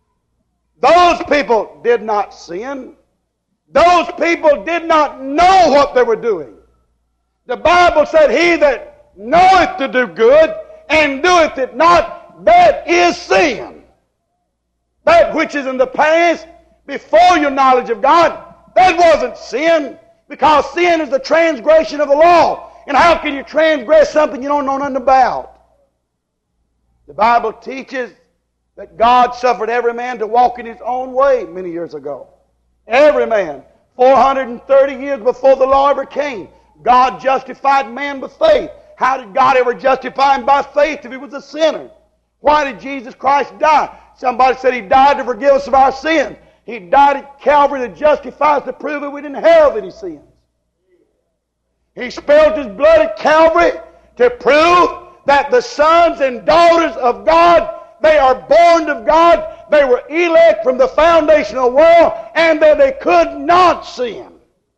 did not sin. Those people did not know what they were doing. The Bible said, he that knoweth to do good and doeth it not, that is sin. That which is in the past, before your knowledge of God, that wasn't sin, because sin is the transgression of the law. And how can you transgress something you don't know nothing about? The Bible teaches that God suffered every man to walk in his own way many years ago. Every man. 430 years before the law ever came, God justified man by faith. How did God ever justify him by faith if he was a sinner? Why did Jesus Christ die? Somebody said he died to forgive us of our sins. He died at Calvary to justify us, to prove that we didn't have any sins. He spilled his blood at Calvary to prove that the sons and daughters of God, they are born of God, they were elect from the foundation of the world, and that they could not sin.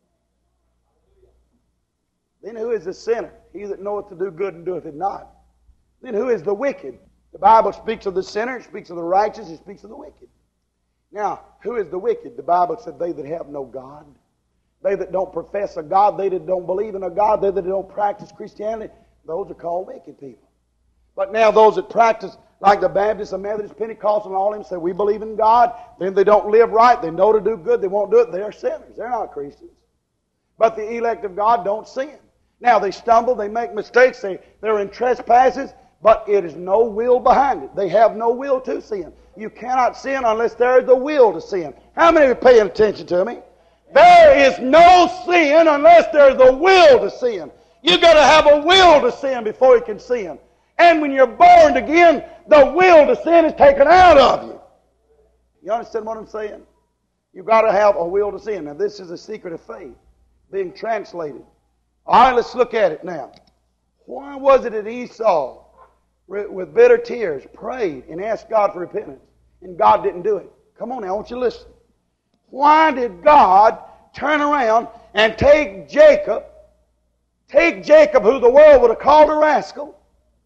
Then who is the sinner? He that knoweth to do good and doeth it not. Then who is the wicked? The Bible speaks of the sinner, it speaks of the righteous, it speaks of the wicked. Now, who is the wicked? The Bible said they that have no God. They that don't profess a God, they that don't believe in a God, they that don't practice Christianity, those are called wicked people. But now those that practice, like the Baptists, the Methodists, Pentecostals, and all of them, say we believe in God, then they don't live right, they know to do good, they won't do it, they are sinners. They're not Christians. But the elect of God don't sin. Now they stumble, they make mistakes, they're in trespasses, but it is no will behind it. They have no will to sin. You cannot sin unless there is a will to sin. How many are paying attention to me? There is no sin unless there's a will to sin. You've got to have a will to sin before you can sin. And when you're born again, the will to sin is taken out of you. You understand what I'm saying? You've got to have a will to sin. Now, this is a secret of faith being translated. All right, let's look at it now. Why was it that Esau, with bitter tears, prayed and asked God for repentance, and God didn't do it? Come on now, I want you to listen. Why did God turn around and take Jacob, who the world would have called a rascal?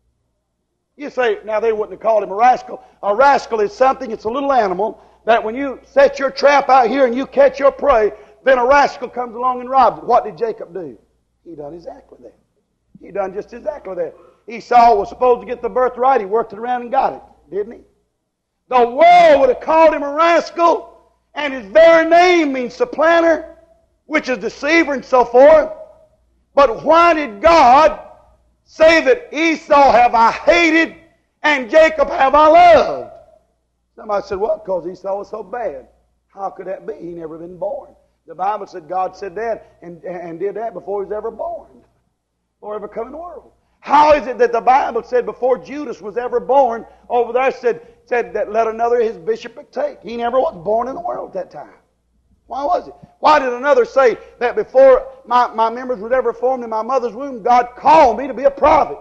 You say, now they wouldn't have called him a rascal. A rascal is something, it's a little animal, that when you set your trap out here and you catch your prey, then a rascal comes along and robs it. What did Jacob do? He done exactly that. He done just exactly that. Esau was supposed to get the birthright. He worked it around and got it, didn't he? The world would have called him a rascal, and his very name means supplanter, which is deceiver and so forth. But why did God say that Esau have I hated and Jacob have I loved? Somebody said, well, because Esau was so bad. How could that be? He never been born. The Bible said God said that and did that before he was ever born, before he ever come in the world. How is it that the Bible said before Judas was ever born, over there said that let another his bishopric take? He never was born in the world at that time. Why was it? Why did another say that before my members were ever formed in my mother's womb, God called me to be a prophet?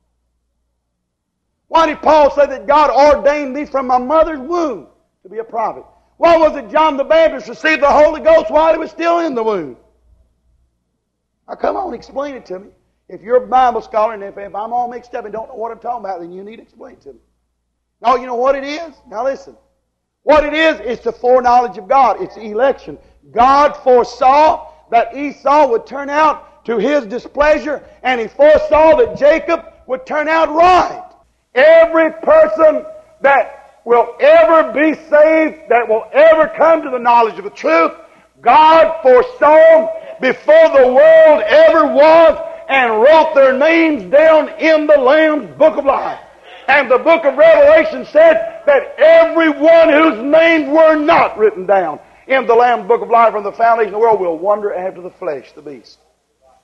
Why did Paul say that God ordained me from my mother's womb to be a prophet? Why was it John the Baptist received the Holy Ghost while he was still in the womb? Now come on, explain it to me. If you're a Bible scholar, and if I'm all mixed up and don't know what I'm talking about, then you need to explain it to me. No, you know what it is? Now listen. What it is the foreknowledge of God. It's election. God foresaw that Esau would turn out to his displeasure, and he foresaw that Jacob would turn out right. Every person that will ever be saved, that will ever come to the knowledge of the truth, God foresaw before the world ever was, and wrote their names down in the Lamb's Book of Life. And the book of Revelation said that everyone whose names were not written down in the Lamb's Book of Life from the foundation of the world will wander after the flesh, the beast.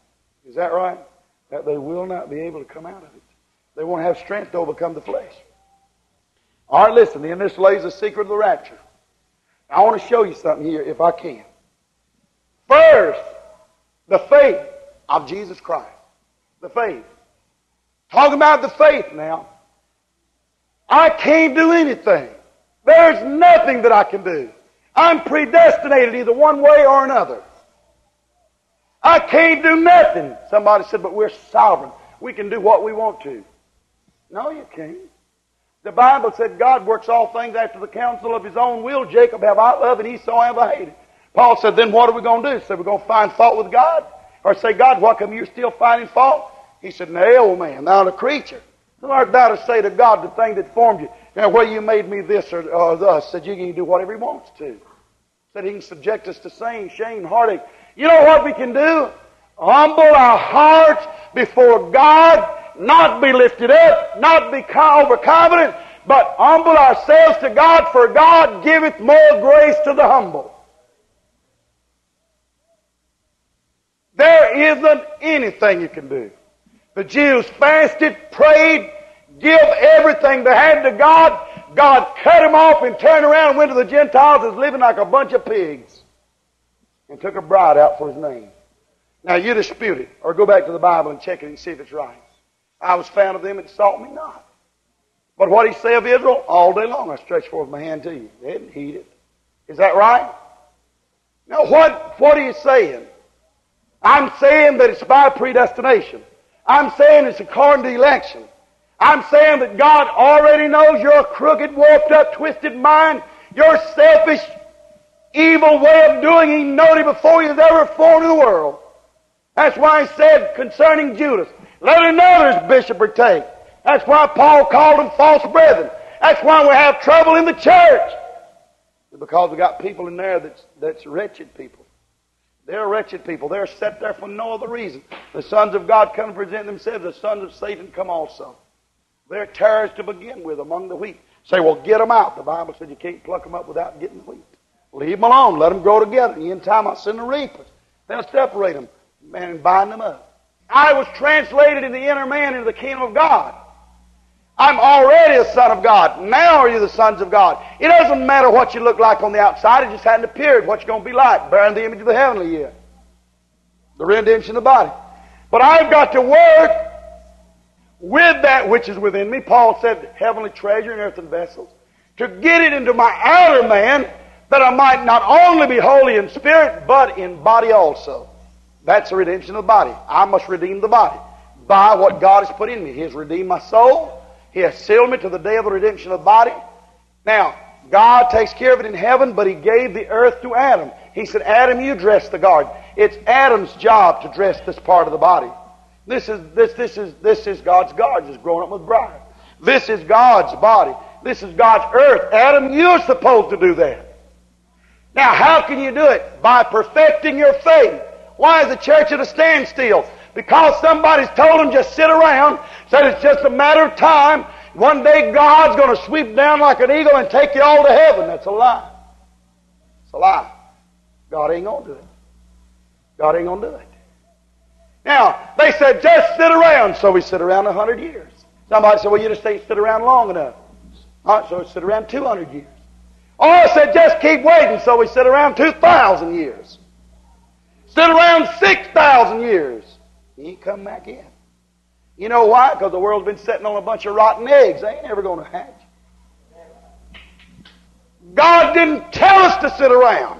Is that right? That they will not be able to come out of it. They won't have strength to overcome the flesh. All right, listen. In this lays the secret of the rapture. I want to show you something here, if I can. First, the faith of Jesus Christ. The faith. Talking about the faith now. I can't do anything. There's nothing that I can do. I'm predestinated either one way or another. I can't do nothing. Somebody said, but we're sovereign. We can do what we want to. No, you can't. The Bible said God works all things after the counsel of His own will. Jacob have I loved and Esau have I hated. Paul said, then what are we going to do? He said, we're going to find fault with God? Or say, God, what come you're still finding fault? He said, nay, old man, thou art a creature. Who art thou to say to God the thing that formed you? Now, whether you made me this or thus, said you can do whatever He wants to. Said He can subject us to shame, heartache. You know what we can do? Humble our hearts before God, not be lifted up, not be overconfident, but humble ourselves to God, for God giveth more grace to the humble. There isn't anything you can do. The Jews fasted, prayed, give everything they had to God. God cut them off and turned around and went to the Gentiles as living like a bunch of pigs and took a bride out for His name. Now you dispute it, or go back to the Bible and check it and see if it's right. I was found of them that sought me not. But what He say of Israel? All day long I stretched forth my hand to you. They didn't heed it. Is that right? Now what are you saying? I'm saying that it's by predestination. I'm saying it's according to election. I'm saying that God already knows your crooked, warped up, twisted mind, your selfish, evil way of doing. He knowed it before He was ever formed in the world. That's why He said concerning Judas, let another's bishopric take. That's why Paul called them false brethren. That's why we have trouble in the church. Because we got people in there that's wretched people. They're wretched people. They're set there for no other reason. The sons of God come and present themselves. The sons of Satan come also. They're tares to begin with among the wheat. Say, well, get them out. The Bible said you can't pluck them up without getting the wheat. Leave them alone. Let them grow together. In the end time, I'll send the reapers. They'll separate them and bind them up. I was translated in the inner man into the kingdom of God. I'm already a son of God. Now are you the sons of God. It doesn't matter what you look like on the outside. It just hadn't appeared what you're going to be like, bearing the image of the heavenly yet. The redemption of the body. But I've got to work with that which is within me. Paul said, heavenly treasure in earthen vessels. To get it into my outer man, that I might not only be holy in spirit, but in body also. That's the redemption of the body. I must redeem the body by what God has put in me. He has redeemed my soul. He has sealed me to the day of the redemption of the body. Now, God takes care of it in heaven, but He gave the earth to Adam. He said, Adam, you dress the garden. It's Adam's job to dress this part of the body. This is God's garden, just growing up with briar. This is God's body. This is God's earth. Adam, you're supposed to do that. Now, how can you do it? By perfecting your faith. Why is the church at a standstill? Because somebody's told them just sit around, said it's just a matter of time. One day God's going to sweep down like an eagle and take you all to heaven. That's a lie. It's a lie. God ain't going to do it. God ain't going to do it. Now, they said just sit around, so we sit around 100 years. Somebody said, well, you just ain't sit around long enough. All right, so we sit around 200 years. Oh, I said just keep waiting, so we sit around 2,000 years. Sit around 6,000 years. He ain't come back in. You know why? Because the world's been sitting on a bunch of rotten eggs. They ain't never going to hatch. God didn't tell us to sit around.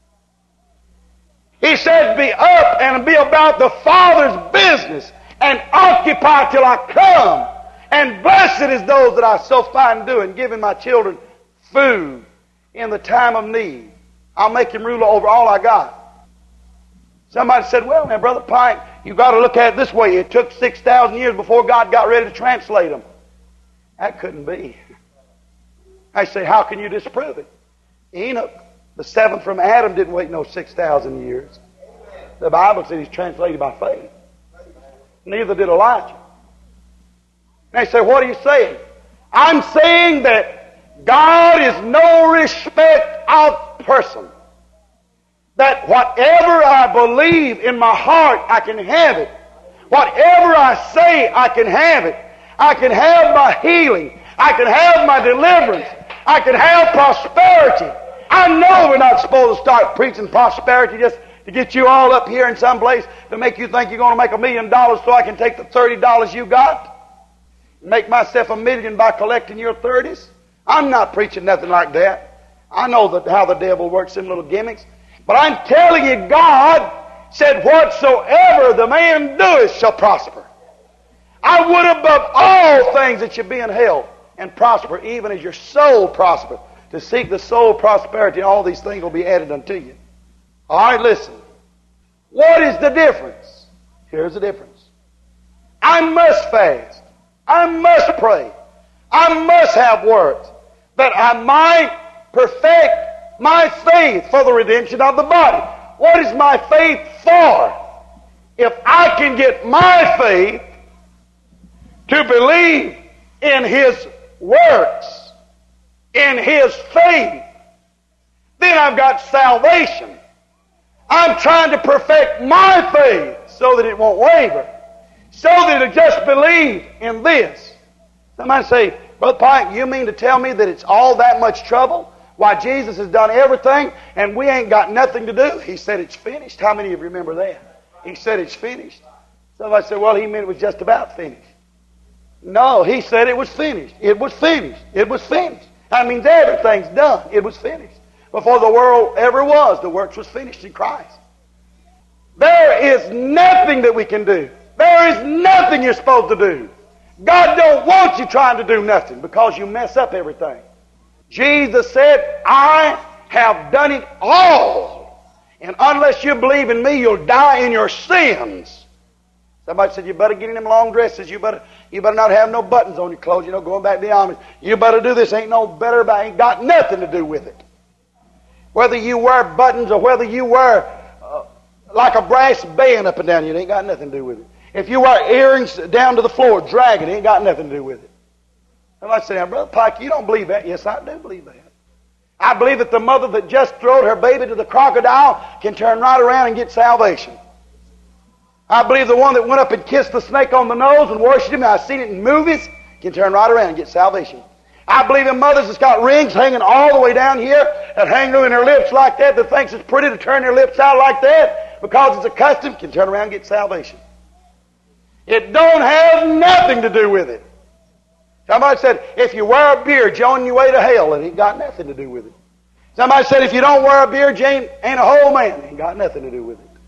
He said, be up and be about the Father's business and occupy till I come. And blessed is those that I so find doing, giving my children food in the time of need. I'll make him ruler over all I got. Somebody said, well, now, Brother Pike, you've got to look at it this way. It took 6,000 years before God got ready to translate them. That couldn't be. I say, how can you disprove it? Enoch, the seventh from Adam, didn't wait no 6,000 years. The Bible says he's translated by faith. Neither did Elijah. They say, what are you saying? I'm saying that God is no respect of person. That whatever I believe in my heart, I can have it. Whatever I say, I can have it. I can have my healing. I can have my deliverance. I can have prosperity. I know we're not supposed to start preaching prosperity just to get you all up here in some place to make you think you're going to make $1 million so I can take the $30 you got and make myself $1 million by collecting your 30s. I'm not preaching nothing like that. I know how the devil works them little gimmicks. But I'm telling you, God said, whatsoever the man doeth shall prosper. I would above all things that you be in health and prosper, even as your soul prosper. To seek the soul prosperity, all these things will be added unto you. All right, listen. What is the difference? Here's the difference. I must fast. I must pray. I must have works that I might perfect my faith for the redemption of the body. What is my faith for? If I can get my faith to believe in His works, in His faith, then I've got salvation. I'm trying to perfect my faith so that it won't waver, so that it'll just believe in this. Somebody say, Brother Pike, you mean to tell me that it's all that much trouble? Why, Jesus has done everything and we ain't got nothing to do? He said it's finished. How many of you remember that? He said it's finished. Somebody said, well, he meant it was just about finished. No, he said it was finished. It was finished. It was finished. That means everything's done. It was finished. Before the world ever was, the works was finished in Christ. There is nothing that we can do. There is nothing you're supposed to do. God don't want you trying to do nothing because you mess up everything. Jesus said, I have done it all. And unless you believe in me, you'll die in your sins. Somebody said, you better get in them long dresses. You better not have no buttons on your clothes. You know, going back to the army. You better do this. Ain't no better about it. Ain't got nothing to do with it. Whether you wear buttons or whether you wear like a brass band up and down, it ain't got nothing to do with it. If you wear earrings down to the floor, dragging, it ain't got nothing to do with it. Somebody said, now, Brother Pike, you don't believe that. Yes, I do believe that. I believe that the mother that just throwed her baby to the crocodile can turn right around and get salvation. I believe the one that went up and kissed the snake on the nose and worshipped him, I've seen it in movies, can turn right around and get salvation. I believe in mothers that's got rings hanging all the way down here and hanging in her lips like that thinks it's pretty to turn their lips out like that because it's a custom, can turn around and get salvation. It don't have nothing to do with it. Somebody said, if you wear a beard, you're on your way to hell. It ain't got nothing to do with it. Somebody said, if you don't wear a beard, you ain't a whole man. It ain't got nothing to do with it.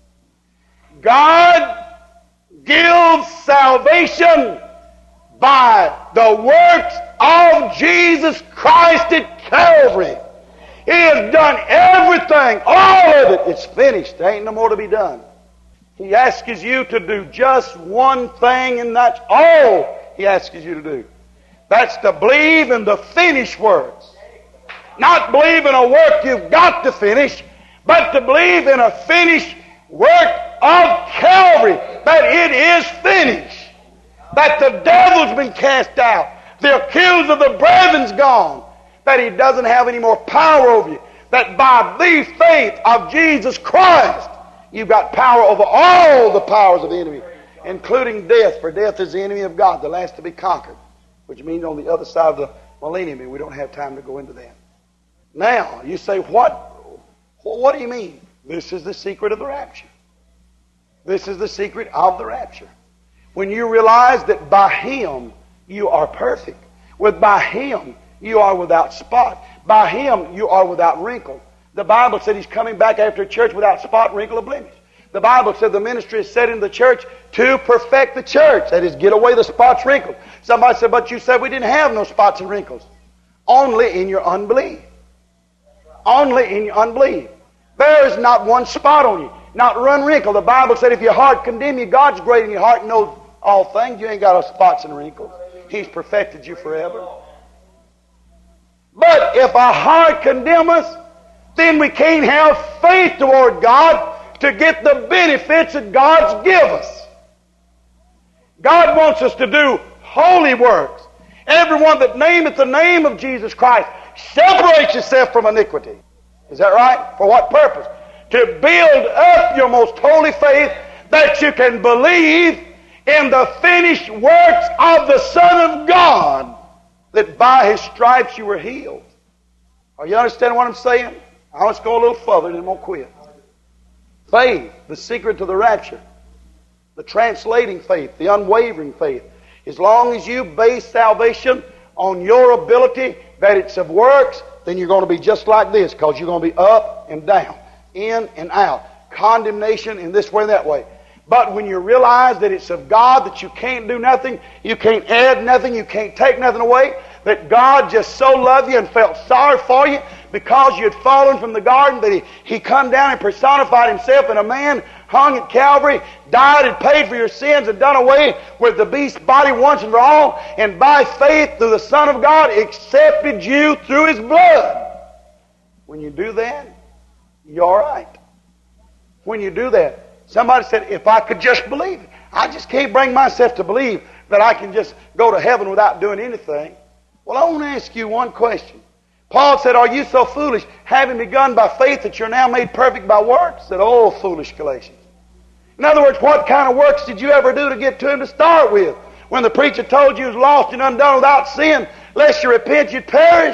God gives salvation by the works of Jesus Christ at Calvary. He has done everything. All of it. It's finished. There ain't no more to be done. He asks you to do just one thing, and that's all He asks you to do. That's to believe in the finished works. Not believe in a work you've got to finish, but to believe in a finished work of Calvary. That it is finished. That the devil's been cast out. The accuser of the brethren's gone. That he doesn't have any more power over you. That by the faith of Jesus Christ, you've got power over all the powers of the enemy, including death, for death is the enemy of God, the last to be conquered, which means on the other side of the millennium, and we don't have time to go into that. Now, you say, what do you mean? This is the secret of the rapture. This is the secret of the rapture. When you realize that by Him you are perfect, by Him you are without spot, by Him you are without wrinkle. The Bible said He's coming back after a church without spot, wrinkle, or blemish. The Bible said the ministry is set in the church to perfect the church. That is, get away the spots, wrinkles. Somebody said, but you said we didn't have no spots and wrinkles. Only in your unbelief. Only in your unbelief. There is not one spot on you. Not one wrinkle. The Bible said if your heart condemn you, God's great in your heart and knows all things. You ain't got no spots and wrinkles. He's perfected you forever. But if our heart condemn us, then we can't have faith toward God to get the benefits that God's give us. God wants us to do holy works. Everyone that nameth the name of Jesus Christ separates yourself from iniquity. Is that right? For what purpose? To build up your most holy faith, that you can believe in the finished works of the Son of God, that by His stripes you were healed. Are you understanding what I'm saying? I'll just go a little further and then we'll quit. Faith, the secret to the rapture. The translating faith, the unwavering faith. As long as you base salvation on your ability that it's of works, then you're going to be just like this, because you're going to be up and down, in and out, condemnation in this way and that way. But when you realize that it's of God, that you can't do nothing, you can't add nothing, you can't take nothing away, that God just so loved you and felt sorry for you because you had fallen from the garden, that He come down and personified Himself in a man, hung at Calvary, died and paid for your sins and done away with the beast's body once and for all, and by faith through the Son of God accepted you through His blood. When you do that, you're all right. When you do that, somebody said, if I could just believe it. I just can't bring myself to believe that I can just go to heaven without doing anything. Well, I want to ask you one question. Paul said, are you so foolish, having begun by faith, that you're now made perfect by works? Said, oh, foolish Galatians. In other words, what kind of works did you ever do to get to Him to start with? When the preacher told you was lost and undone without sin, lest you repent, you'd perish.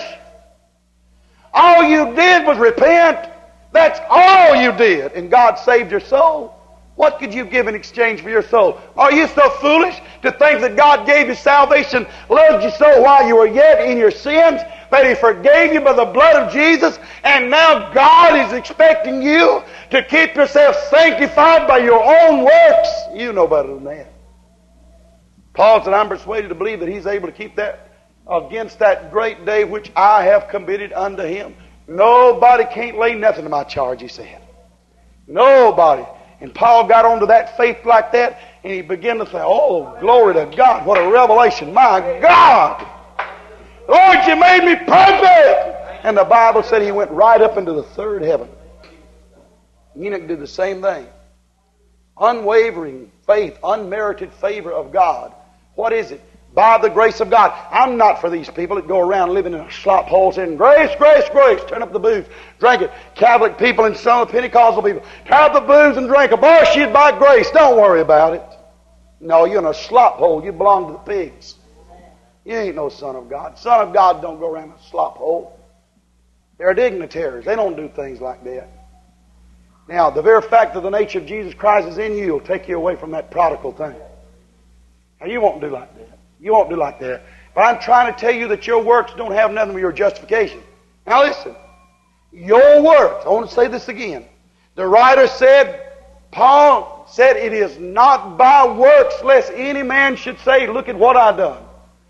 All you did was repent. That's all you did. And God saved your soul. What could you give in exchange for your soul? Are you so foolish to think that God gave you salvation, loved you so while you were yet in your sins, that He forgave you by the blood of Jesus, and now God is expecting you to keep yourself sanctified by your own works? You know better than that. Paul said, I'm persuaded to believe that He's able to keep that against that great day which I have committed unto Him. Nobody can't lay nothing to my charge, he said. Nobody. And Paul got onto that faith like that, and he began to say, oh, glory to God, what a revelation. My God! Lord, you made me perfect! And the Bible said he went right up into the third heaven. Enoch did the same thing. Unwavering faith, unmerited favor of God. What is it? By the grace of God. I'm not for these people that go around living in a slop hole saying, grace, grace, grace. Turn up the booze, drink it. Catholic people and some of the Pentecostal people, turn up the booze and drink it. Boy, she's by grace. Don't worry about it. No, you're in a slop hole. You belong to the pigs. You ain't no son of God. Son of God don't go around a slop hole. They're dignitaries. They don't do things like that. Now, the very fact that the nature of Jesus Christ is in you will take you away from that prodigal thing. Now, you won't do like that. You won't do like that. But I'm trying to tell you that your works don't have nothing with your justification. Now listen. Your works. I want to say this again. The writer said, Paul said, it is not by works lest any man should say, look at what I've done.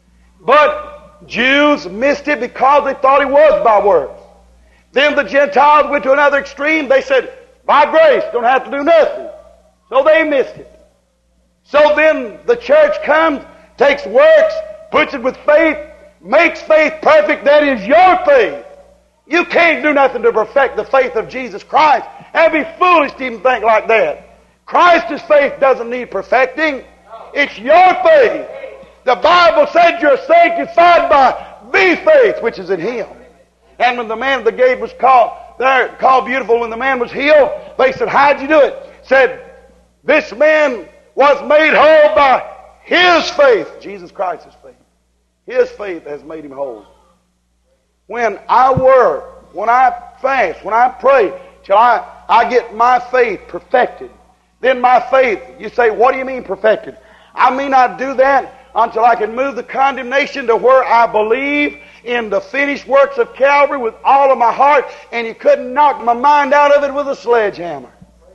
But Jews missed it because they thought it was by works. Then the Gentiles went to another extreme. They said, by grace, don't have to do nothing. So they missed it. So then the church comes, takes works, puts it with faith, makes faith perfect. That is your faith. You can't do nothing to perfect the faith of Jesus Christ. That'd be foolish to even think like that. Christ's faith doesn't need perfecting. It's your faith. The Bible said you're sanctified by the faith which is in Him. And when the man at the gate was called beautiful, when the man was healed, they said, how'd you do it? Said, this man was made whole by His faith, Jesus Christ's faith. His faith has made him whole. When I work, when I fast, when I pray, till I get my faith perfected, then my faith, you say, what do you mean perfected? I mean I do that until I can move the condemnation to where I believe in the finished works of Calvary with all of my heart, and you couldn't knock my mind out of it with a sledgehammer.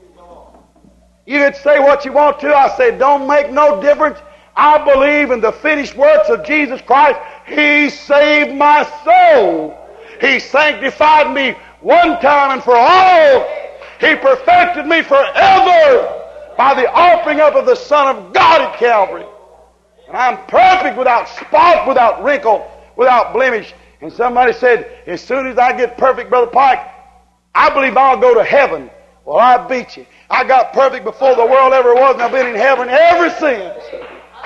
You could say what you want to. I say, don't make no difference. I believe in the finished works of Jesus Christ. He saved my soul. He sanctified me one time and for all. He perfected me forever by the offering up of the Son of God at Calvary. And I'm perfect without spot, without wrinkle, without blemish. And somebody said, as soon as I get perfect, Brother Pike, I believe I'll go to heaven. Well, I beat you. I got perfect before the world ever was, and I've been in heaven ever since.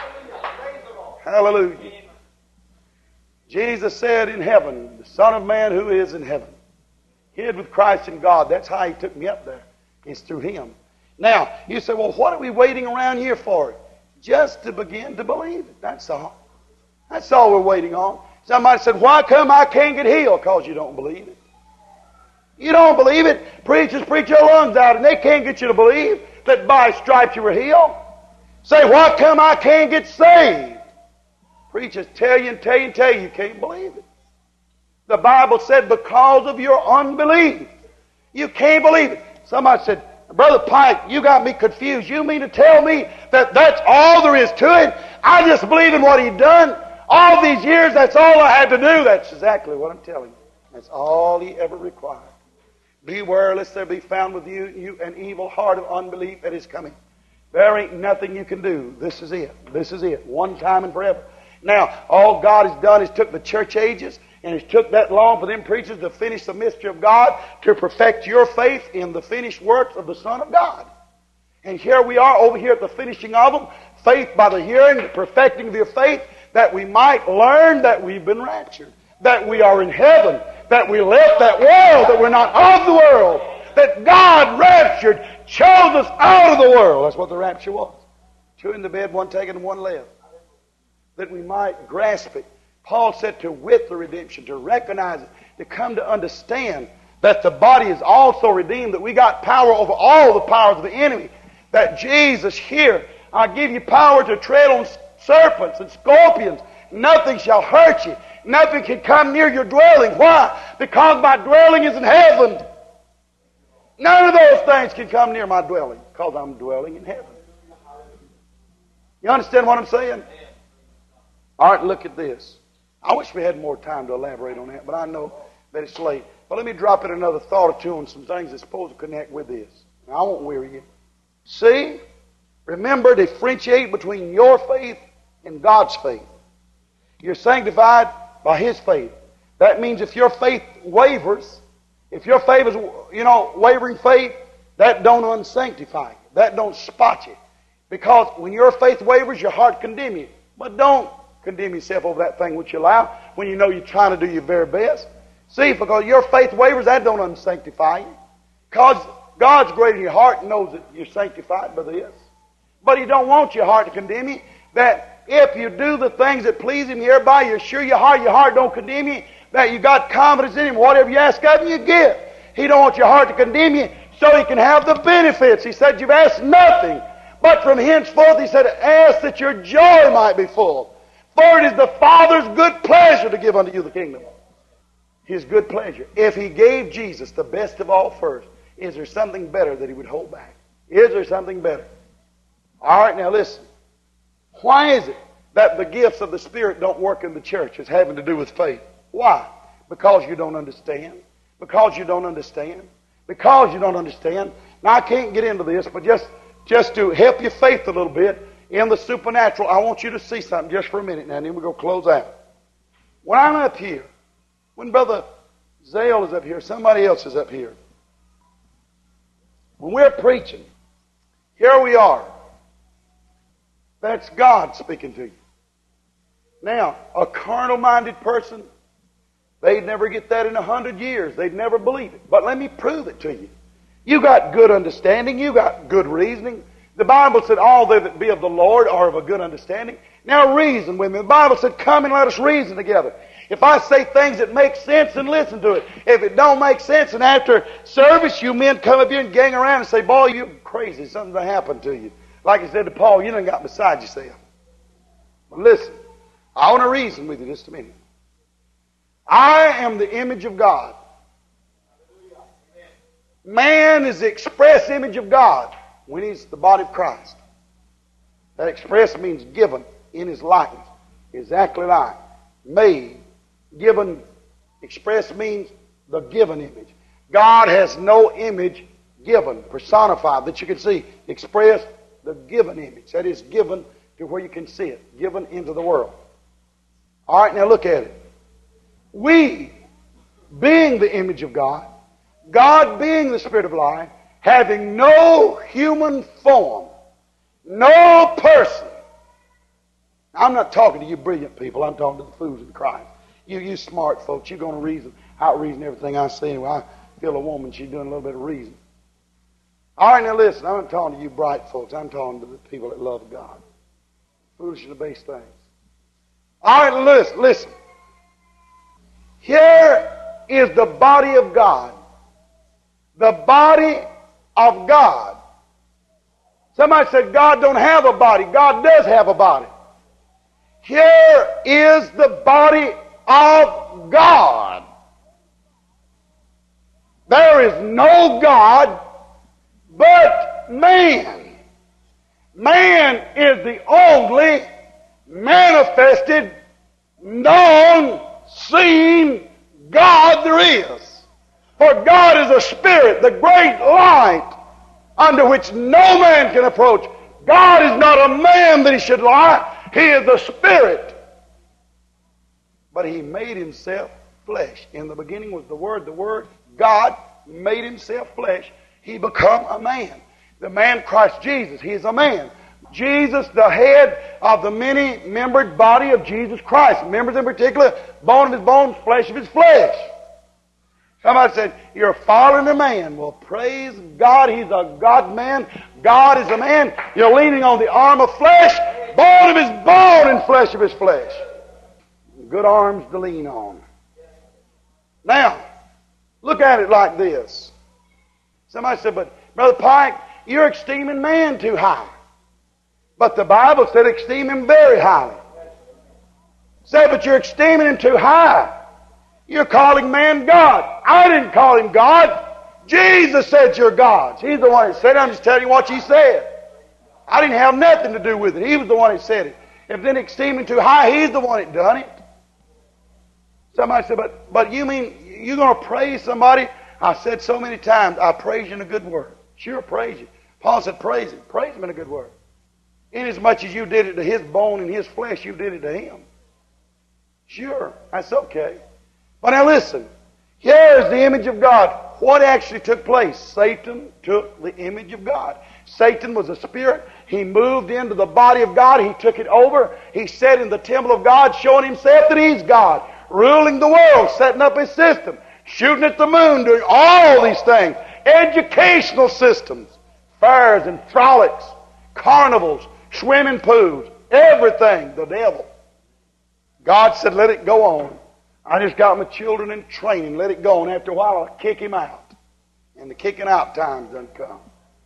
Hallelujah. Jesus said in heaven, the Son of Man who is in heaven, hid with Christ in God. That's how He took me up there. It's through Him. Now, you say, well, what are we waiting around here for? Just to begin to believe it. That's all. That's all we're waiting on. Somebody said, why come I can't get healed? Because you don't believe it. You don't believe it. Preachers preach your lungs out and they can't get you to believe that by stripes you were healed. Say, why come I can't get saved? Preachers tell you and tell you and tell you, you can't believe it. The Bible said because of your unbelief, you can't believe it. Somebody said, Brother Pike, you got me confused. You mean to tell me that that's all there is to it? I just believe in what He done. All these years, that's all I had to do. That's exactly what I'm telling you. That's all He ever required. Beware lest there be found with you an evil heart of unbelief that is coming. There ain't nothing you can do. This is it. This is it. One time and forever. Now, all God has done is took the church ages, and He's took that long for them preachers to finish the mystery of God, to perfect your faith in the finished works of the Son of God. And here we are over here at the finishing of them, faith by the hearing, the perfecting of your faith, that we might learn that we've been raptured, that we are in heaven, that we left that world, that we're not of the world, that God raptured, chose us out of the world. That's what the rapture was. Two in the bed, one taken and one left. That we might grasp it. Paul said to wit the redemption, to recognize it, to come to understand that the body is also redeemed, that we got power over all the powers of the enemy, that Jesus here, I give you power to tread on serpents and scorpions. Nothing shall hurt you. Nothing can come near your dwelling. Why? Because my dwelling is in heaven. None of those things can come near my dwelling because I'm dwelling in heaven. You understand what I'm saying? All right, look at this. I wish we had more time to elaborate on that, but I know that it's late. But let me drop in another thought or two on some things that's supposed to connect with this. Now, I won't weary you. See? Remember, differentiate between your faith and God's faith. You're sanctified by His faith. That means if your faith wavers, if your faith is, wavering faith, that don't unsanctify you. That don't spot you. Because when your faith wavers, your heart condemn you. But don't condemn yourself over that thing which you allow when you know you're trying to do your very best. See, because your faith wavers, that don't unsanctify you. Because God's great in your heart and knows that you're sanctified by this. But He don't want your heart to condemn you. That if you do the things that please Him hereby, you're sure your heart don't condemn you. That you got confidence in Him. Whatever you ask of Him, you get. He don't want your heart to condemn you so He can have the benefits. He said, you've asked nothing. But from henceforth, He said, ask that your joy might be full. For it is the Father's good pleasure to give unto you the kingdom. His good pleasure. If He gave Jesus the best of all first, is there something better that He would hold back? Is there something better? All right, now listen. Why is it that the gifts of the Spirit don't work in the church? It's having to do with faith. Why? Because you don't understand. Because you don't understand. Because you don't understand. Now, I can't get into this, but just to help your faith a little bit in the supernatural, I want you to see something just for a minute now, and then we're going to close out. When I'm up here, when Brother Zale is up here, somebody else is up here, when we're preaching, here we are. That's God speaking to you. Now, a carnal-minded person, they'd never get that in 100 years. They'd never believe it. But let me prove it to you. You got good understanding. You got good reasoning. The Bible said all they that be of the Lord are of a good understanding. Now reason with me. The Bible said, come and let us reason together. If I say things that make sense, then listen to it. If it don't make sense, and after service, you men come up here and gang around and say, boy, you're crazy. Something happened to you. Like he said to Paul, you done got beside yourself. But listen, I want to reason with you just a minute. I am the image of God. Man is the express image of God when he's the body of Christ. That express means given in His likeness. Exactly like. Made. Given. Express means the given image. God has no image given, personified, that you can see. Express, the given image. That is given to where you can see it. Given into the world. All right, now look at it. We, being the image of God, God being the Spirit of life, having no human form, no person. I'm not talking to you brilliant people. I'm talking to the fools in Christ. You smart folks, you're going to out-reason everything I say. Anyway, I feel a woman, she's doing a little bit of reason. All right, now listen, I'm not talking to you bright folks. I'm talking to the people that love God. Foolish and base things. All right, listen. Here is the body of God. The body of God. Somebody said God don't have a body. God does have a body. Here is the body of God. There is no God but man. Man is the only manifested, known, seen God there is. For God is a spirit, the great light, under which no man can approach. God is not a man that he should lie. He is a spirit. But he made himself flesh. In the beginning was the Word, God made himself flesh. He become a man. The man Christ Jesus, he is a man. Jesus, the head of the many-membered body of Jesus Christ. Members in particular, bone of his bones, flesh of his flesh. Somebody said, you're following a man. Well, praise God, he's a God-man. God is a man. You're leaning on the arm of flesh, bone of his bone and flesh of his flesh. Good arms to lean on. Now, look at it like this. Somebody said, but Brother Pike, you're esteeming man too high. But the Bible said esteem him very highly. Say, but you're esteeming him too high. You're calling man God. I didn't call him God. Jesus said you're God. He's the one that said it. I'm just telling you what he said. I didn't have nothing to do with it. He was the one that said it. If then esteem him too high, he's the one that done it. Somebody said, but you mean you're going to praise somebody? I said so many times, I praise you in a good word. Sure, praise you. Paul said, praise him. Praise him in a good word. Inasmuch as you did it to his bone and his flesh, you did it to him. Sure, that's okay. But now listen. Here's the image of God. What actually took place? Satan took the image of God. Satan was a spirit. He moved into the body of God. He took it over. He sat in the temple of God, showing himself that he's God. Ruling the world, setting up his system. Shooting at the moon, doing all these things. Educational systems. Fairs and frolics. Carnivals. Swimming pools. Everything. The devil. God said, let it go on. I just got my children in training. Let it go. And after a while, I'll kick him out. And the kicking out time's done come.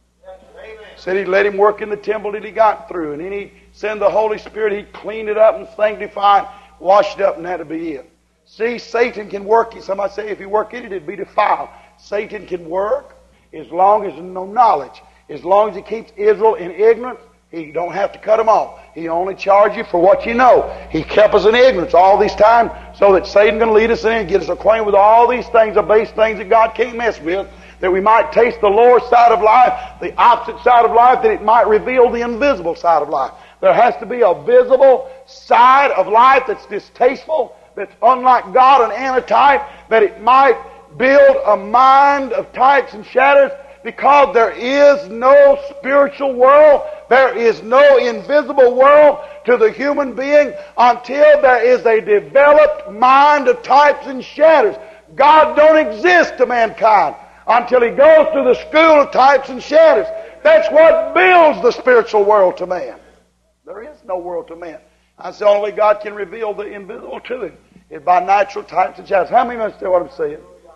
Said he'd let him work in the temple till he got through. And then he'd send the Holy Spirit. He'd clean it up and sanctify it, wash it up, and that'd be it. See, Satan can work. Somebody say if he worked in it, it'd be defiled. Satan can work as long as there's no knowledge. As long as he keeps Israel in ignorance, he don't have to cut them off. He only charges you for what you know. He kept us in ignorance all this time so that Satan's going to lead us in and get us acquainted with all these things, the base things that God can't mess with, that we might taste the lower side of life, the opposite side of life, that it might reveal the invisible side of life. There has to be a visible side of life that's distasteful, that's unlike God, an antitype, that it might build a mind of types and shadows, because there is no spiritual world, there is no invisible world to the human being until there is a developed mind of types and shadows. God don't exist to mankind until he goes through the school of types and shadows. That's what builds the spiritual world to man. There is no world to man. That's the only way God can reveal the invisible to him, is by natural types and shadows. How many understand what I'm saying?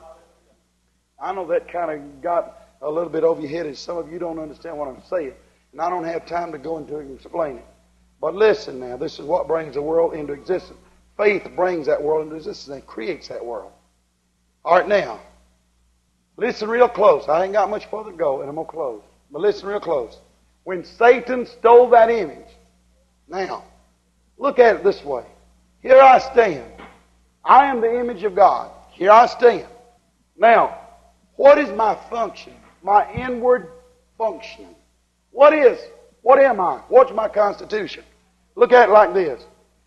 I know that kind of got a little bit over your head, as some of you don't understand what I'm saying. And I don't have time to go into it and explain it. But listen now, this is what brings the world into existence. Faith brings that world into existence and creates that world. All right, now, listen real close. I ain't got much further to go, and I'm going to close. But listen real close. When Satan stole that image, now, look at it this way. Here I stand. I am the image of God. Here I stand. Now, what is my function? My inward functioning. What am I? What's my constitution? Look at it like this.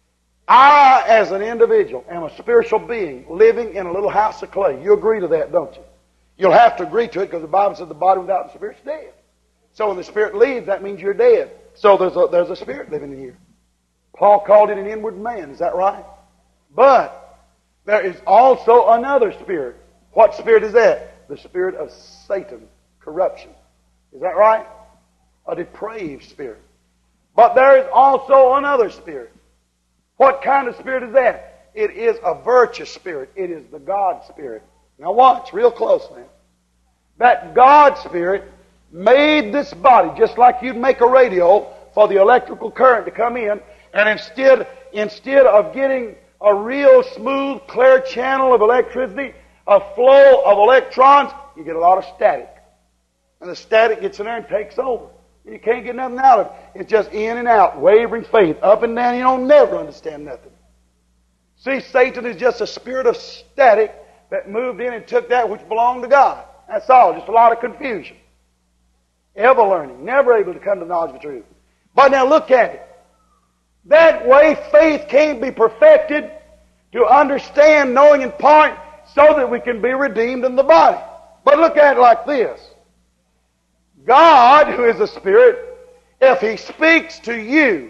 I, as an individual, am a spiritual being living in a little house of clay. You agree to that, don't you? You'll have to agree to it because the Bible says the body without the spirit's dead. So when the spirit leaves, that means you're dead. So there's a spirit living in here. Paul called it an inward man. Is that right? But there is also another spirit. What spirit is that? The spirit of Satan. Corruption. Is that right? A depraved spirit. But there is also another spirit. What kind of spirit is that? It is a virtuous spirit. It is the God spirit. Now watch real closely. That God spirit made this body just like you'd make a radio for the electrical current to come in, and instead of getting a real smooth, clear channel of electricity, a flow of electrons, you get a lot of static. And the static gets in there and takes over. And you can't get nothing out of it. It's just in and out, wavering faith, up and down. You don't never understand nothing. See, Satan is just a spirit of static that moved in and took that which belonged to God. That's all. Just a lot of confusion. Ever learning. Never able to come to the knowledge of the truth. But now look at it. That way faith can't be perfected to understand, knowing in part, so that we can be redeemed in the body. But look at it like this. God, who is a spirit, if He speaks to you,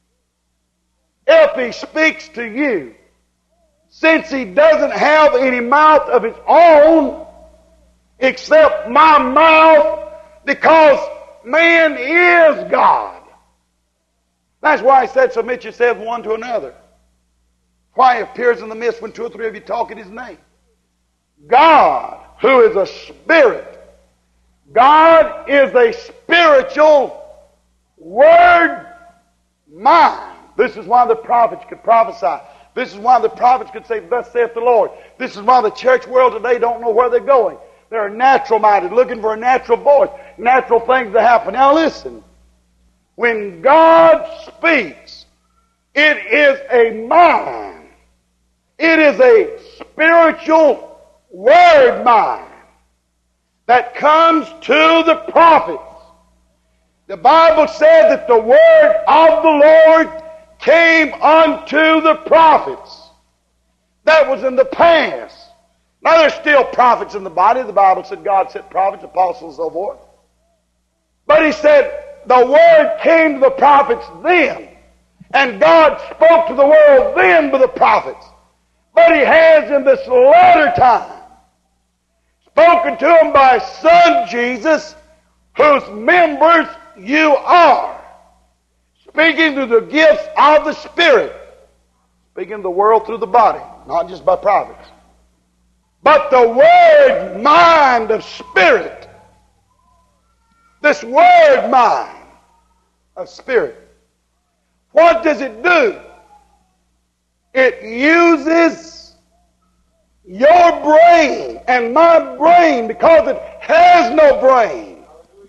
since He doesn't have any mouth of His own except my mouth, because man is God. That's why He said, submit yourselves one to another. Why He appears in the midst when two or three of you talk in His name. God, who is a spirit, God is a spiritual word mind. This is why the prophets could prophesy. This is why the prophets could say, thus saith the Lord. This is why the church world today don't know where they're going. They're natural-minded, looking for a natural voice, natural things to happen. Now listen. When God speaks, it is a mind. It is a spiritual word mind that comes to the prophets. The Bible said that the word of the Lord came unto the prophets. That was in the past. Now there's still prophets in the body. The Bible said God sent prophets, apostles, and so forth. But He said the word came to the prophets then. And God spoke to the world then by the prophets. But He has in this latter time spoken to them by His Son Jesus, whose members you are. Speaking through the gifts of the Spirit. Speaking to the world through the body, not just by prophets. But the word mind of Spirit. This word mind of Spirit. What does it do? It uses your brain and my brain because it has no brain.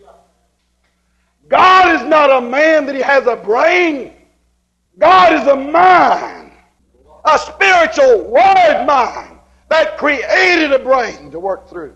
God is not a man that He has a brain. God is a mind. A spiritual word mind that created a brain to work through.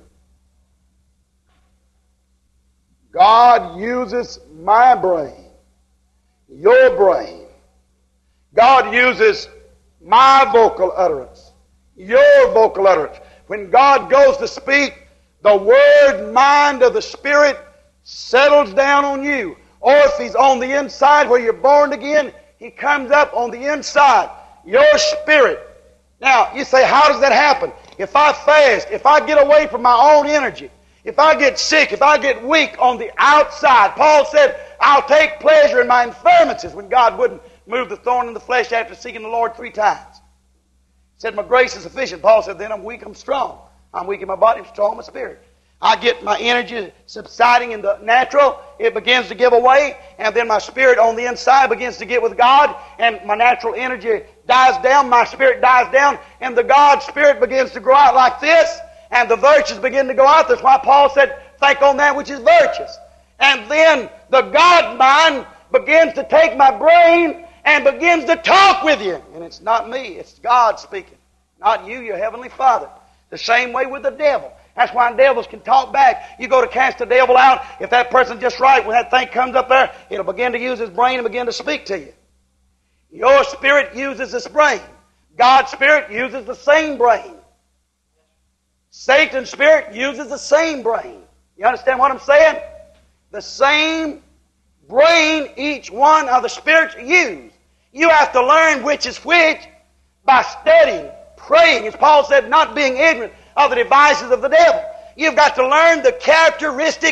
God uses my brain, your brain. God uses my vocal utterance, your vocal utterance. When God goes to speak, the word mind of the Spirit settles down on you. Or if He's on the inside where you're born again, He comes up on the inside, your spirit. Now, you say, how does that happen? If I fast, if I get away from my own energy, if I get sick, if I get weak on the outside, Paul said, I'll take pleasure in my infirmities when God wouldn't move the thorn in the flesh after seeking the Lord 3 times. He said, my grace is sufficient. Paul said, then I'm weak, I'm strong. I'm weak in my body, I'm strong in my spirit. I get my energy subsiding in the natural. It begins to give away. And then my spirit on the inside begins to get with God. And my natural energy dies down. My spirit dies down. And the God spirit begins to grow out like this. And the virtues begin to go out. That's why Paul said, think on that which is virtuous. And then the God mind begins to take my brain and begins to talk with you. And it's not me. It's God speaking. Not you, your heavenly Father. The same way with the devil. That's why devils can talk back. You go to cast the devil out. If that person's just right, when that thing comes up there, it'll begin to use his brain and begin to speak to you. Your spirit uses this brain. God's spirit uses the same brain. Satan's spirit uses the same brain. You understand what I'm saying? The same brain each one of the spirits use. You have to learn which is which by studying, praying. As Paul said, not being ignorant of the devices of the devil. You've got to learn the characteristics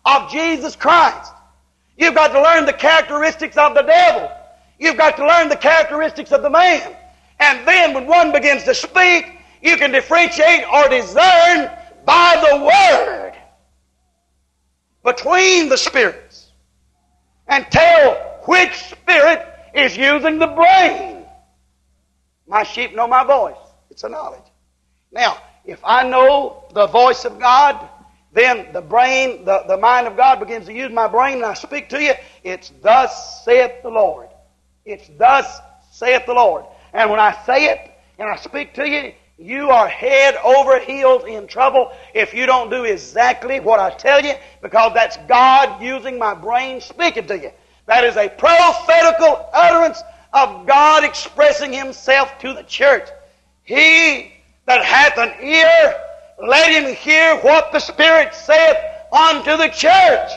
of Jesus Christ. You've got to learn the characteristics of the devil. You've got to learn the characteristics of the man. And then when one begins to speak, you can differentiate or discern by the Word between the spirits and tell which spirit is using the brain. My sheep know my voice. It's a knowledge. Now, if I know the voice of God, then the brain, the mind of God begins to use my brain and I speak to you. It's thus saith the Lord. It's thus saith the Lord. And when I say it and I speak to you, you are head over heels in trouble if you don't do exactly what I tell you, because that's God using my brain speaking to you. That is a prophetical utterance of God expressing Himself to the church. He that hath an ear, let him hear what the Spirit saith unto the church.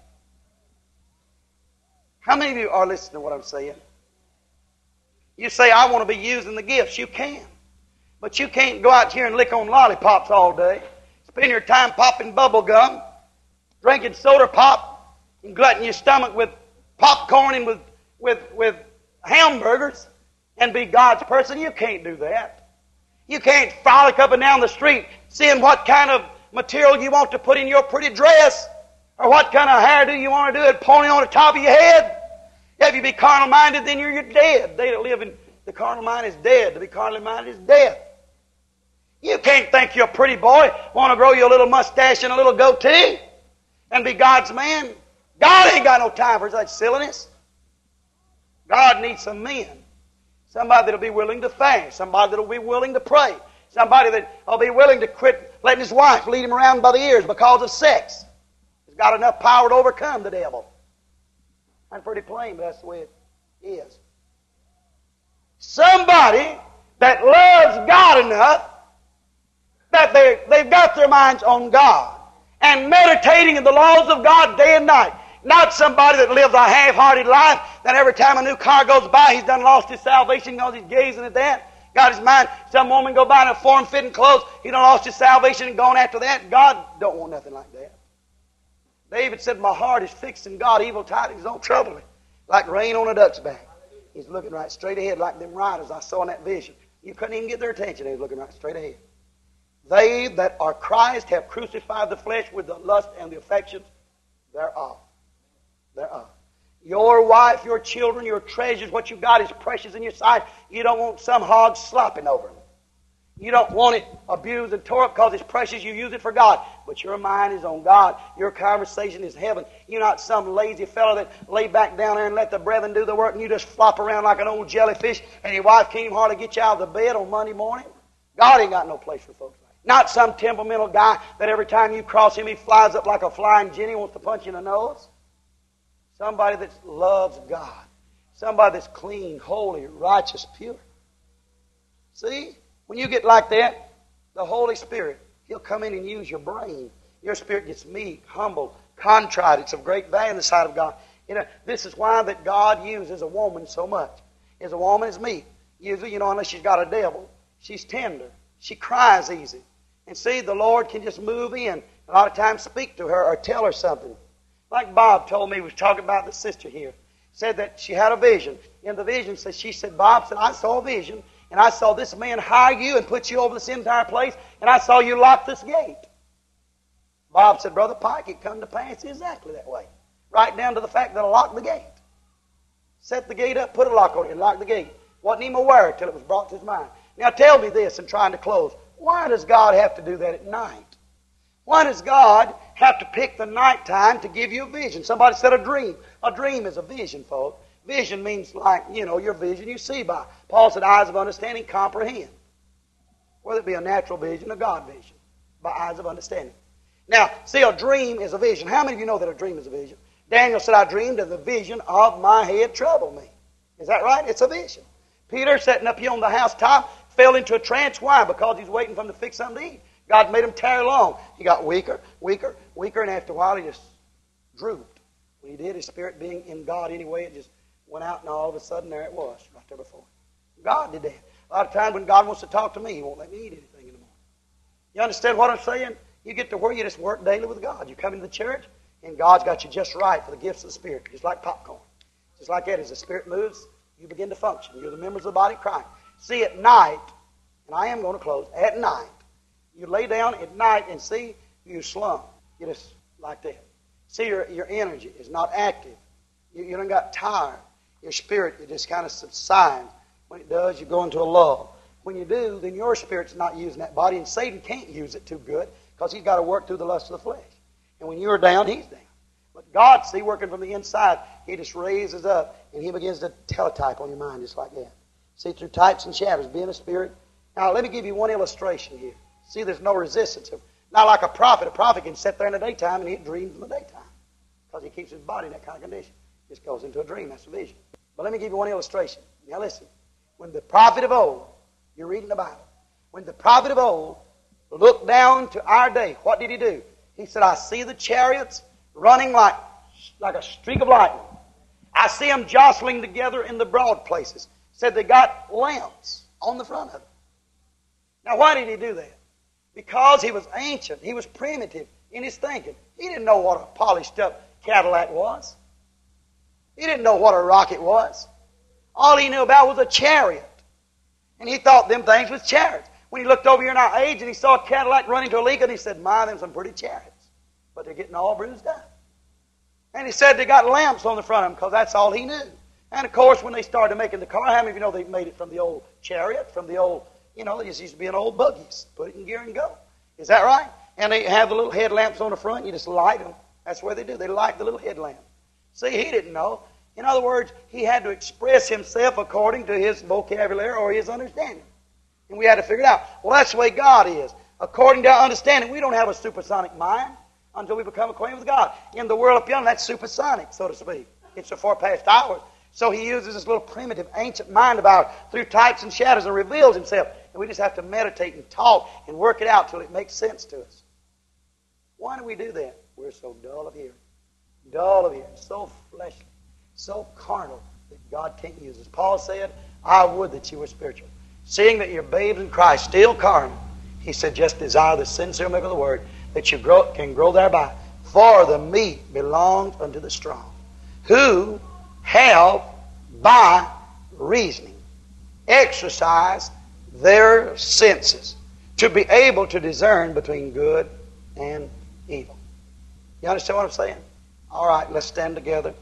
How many of you are listening to what I'm saying? You say, I want to be using the gifts. You can. But you can't go out here and lick on lollipops all day. Spend your time popping bubble gum, drinking soda pop, and glutting your stomach with popcorn and with hamburgers and be God's person. You can't do that. You can't frolic up and down the street seeing what kind of material you want to put in your pretty dress or what kind of hairdo you want to do it ponying on the top of your head. If you be carnal-minded, then you're dead. They that live in the carnal mind is dead. To be carnally minded is death. You can't think you're a pretty boy, want to grow you a little mustache and a little goatee and be God's man. God ain't got no time for such silliness. God needs some men. Somebody that'll be willing to fast. Somebody that'll be willing to pray. Somebody that'll be willing to quit letting his wife lead him around by the ears because of sex. He's got enough power to overcome the devil. I'm pretty plain, but that's the way it is. Somebody that loves God enough that they've got their minds on God and meditating in the laws of God day and night. Not somebody that lives a half-hearted life, that every time a new car goes by, he's done lost his salvation because he's gazing at that. Got his mind. Some woman go by in a form-fitting clothes, he done lost his salvation and gone after that. God don't want nothing like that. David said, my heart is fixed in God. Evil tidings don't trouble me. Like rain on a duck's back. He's looking right straight ahead like them riders I saw in that vision. You couldn't even get their attention. He was looking right straight ahead. They that are Christ have crucified the flesh with the lust and the affections thereof. Your wife, your children, your treasures, what you got is precious in your sight. You don't want some hog slopping over them. You don't want it abused and tore up because it's precious. You use it for God. But your mind is on God. Your conversation is heaven. You're not some lazy fellow that lay back down there and let the brethren do the work and you just flop around like an old jellyfish and your wife can't even hardly get you out of the bed on Monday morning. God ain't got no place for folks like that. Not some temperamental guy that every time you cross him he flies up like a flying Jenny and wants to punch you in the nose. Somebody that loves God. Somebody that's clean, holy, righteous, pure. See? When you get like that, the Holy Spirit, He'll come in and use your brain. Your spirit gets meek, humble, contrite. It's of great value in the sight of God. You know, this is why that God uses a woman so much. As a woman is meek. Usually, unless she's got a devil, she's tender. She cries easy. And see, the Lord can just move in. A lot of times speak to her or tell her something. Like Bob told me, he was talking about the sister here. Said that she had a vision. In the vision, she said, Bob said, I saw a vision. And I saw this man hire you and put you over this entire place. And I saw you lock this gate. Bob said, Brother Pike, it come to pass exactly that way. Right down to the fact that I locked the gate. Set the gate up, put a lock on it, and locked the gate. Wasn't even aware till it was brought to his mind. Now tell me this in trying to close. Why does God have to do that at night? Why does God have to pick the night time to give you a vision? Somebody said a dream. A dream is a vision, folks. Vision means like, your vision you see by. Paul said eyes of understanding comprehend. Whether it be a natural vision or God vision. By eyes of understanding. Now, see, a dream is a vision. How many of you know that a dream is a vision? Daniel said, I dreamed of the vision of my head troubled me. Is that right? It's a vision. Peter, sitting up here on the housetop, fell into a trance. Why? Because he's waiting for him to fix something to eat. God made him tarry long. He got weaker, and after a while he just drooped. When he did, his spirit being in God anyway, it just went out, and all of a sudden there it was, right there before him. God did that. A lot of times when God wants to talk to me, He won't let me eat anything in the morning. You understand what I'm saying? You get to where you just work daily with God. You come into the church, And God's got you just right for the gifts of the Spirit, just like popcorn. Just like that, as the Spirit moves, you begin to function. You're the members of the body of Christ. See, at night, and I am going to close, at night, you lay down at night and see you slump. You just like that. See, your energy is not active. You don't got tired. Your spirit, it just kind of subsides. When it does, you go into a lull. When you do, then your spirit's not using that body, and Satan can't use it too good because he's got to work through the lust of the flesh. And when you're down, he's down. But God, see, working from the inside, He just raises up and He begins to teletype on your mind just like that. See, through types and shadows, being a spirit. Now, let me give you one illustration here. See, there's no resistance. Not like a prophet. A prophet can sit there in the daytime and he dreams in the daytime because he keeps his body in that kind of condition. Just goes into a dream. That's a vision. But let me give you one illustration. Now, listen. When the prophet of old, you're reading the Bible, when the prophet of old looked down to our day, what did he do? He said, I see the chariots running like a streak of lightning. I see them jostling together in the broad places. Said they got lamps on the front of them. Now, why did he do that? Because he was ancient. He was primitive in his thinking. He didn't know what a polished up Cadillac was. He didn't know what a rocket was. All he knew about was a chariot. And he thought them things was chariots. When he looked over here in our age and he saw a Cadillac running to a Lincoln, he said, my, them some pretty chariots. But they're getting all bruised up. And he said they got lamps on the front of them because that's all he knew. And of course, when they started making the car, how many of you know they made it from the old chariot, from the old, it just used to be an old buggies. Put it in gear and go. Is that right? And they have the little headlamps on the front. You just light them. That's what they do. They light the little headlamp. See, he didn't know. In other words, he had to express himself according to his vocabulary or his understanding. And we had to figure it out. Well, that's the way God is. According to our understanding, we don't have a supersonic mind until we become acquainted with God. In the world up yonder, that's supersonic, so to speak. It's so far past ours. So he uses this little primitive, ancient mind of ours through types and shadows and reveals himself. And we just have to meditate and talk and work it out till it makes sense to us. Why do we do that? We're so dull of hearing. Dull of hearing. So fleshly. So carnal that God can't use us. Paul said, I would that you were spiritual. Seeing that you're babes in Christ, still carnal, he said, just desire the sincere milk of the word, that you can grow thereby. For the meat belongs unto the strong, who have by reasoning exercised their senses to be able to discern between good and evil. You understand what I'm saying? All right, let's stand together.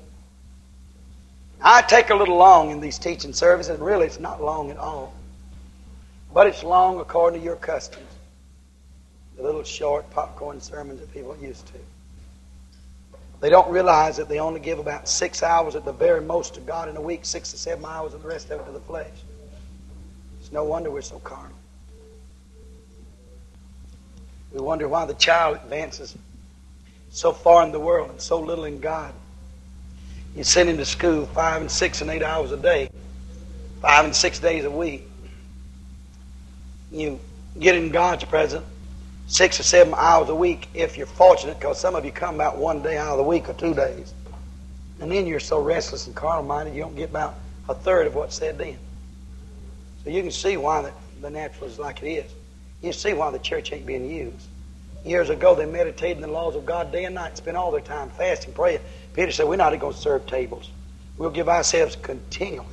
I take a little long in these teaching services, and really it's not long at all. But it's long according to your customs. The little short popcorn sermons that people are used to. They don't realize that they only give about 6 hours at the very most to God in a week, 6 to 7 hours, and the rest of it to the flesh. It's no wonder we're so carnal. We wonder why the child advances so far in the world and so little in God. You send him to school 5 and 6 and 8 hours a day, 5 and 6 days a week. You get in God's presence 6 or 7 hours a week if you're fortunate, because some of you come about 1 day out of the week or 2 days. And then you're so restless and carnal-minded you don't get about a third of what's said then. So you can see why the natural is like it is. You see why the church ain't being used. Years ago they meditated in the laws of God day and night, spent all their time fasting, praying. Peter said, we're not going to serve tables. We'll give ourselves continually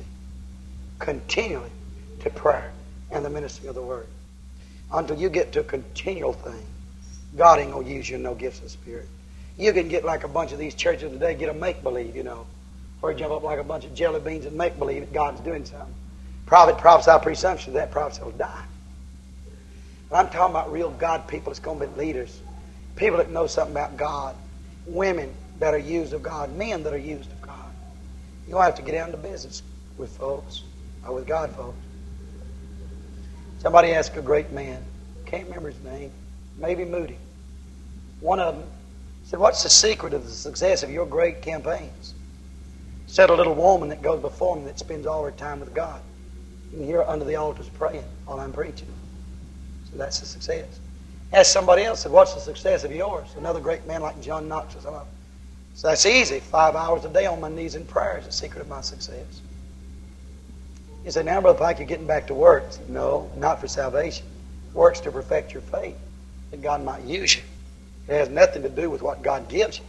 to prayer and the ministry of the Word. Until you get to a continual thing, God ain't going to use you in no gifts of the Spirit. You can get like a bunch of these churches today, get a make-believe, or jump up like a bunch of jelly beans and make-believe that God's doing something. Prophet prophesy presumption, that prophet will die. But I'm talking about real God people that's going to be leaders. People that know something about God. Women that are used of God. Men that are used of God. You don't have to get down to business with folks, or with God folks. Somebody asked a great man, can't remember his name, maybe Moody. One of them said, what's the secret of the success of your great campaigns? Said a little woman that goes before me that spends all her time with God. You can hear her under the altars praying while I'm preaching. So that's the success. Asked somebody else, said, what's the success of yours? Another great man like John Knox or something. So that's easy. 5 hours a day on my knees in prayer is the secret of my success. You say, now, Brother Pike, you're getting back to works. No, not for salvation. Works to perfect your faith, that God might use you. It has nothing to do with what God gives you.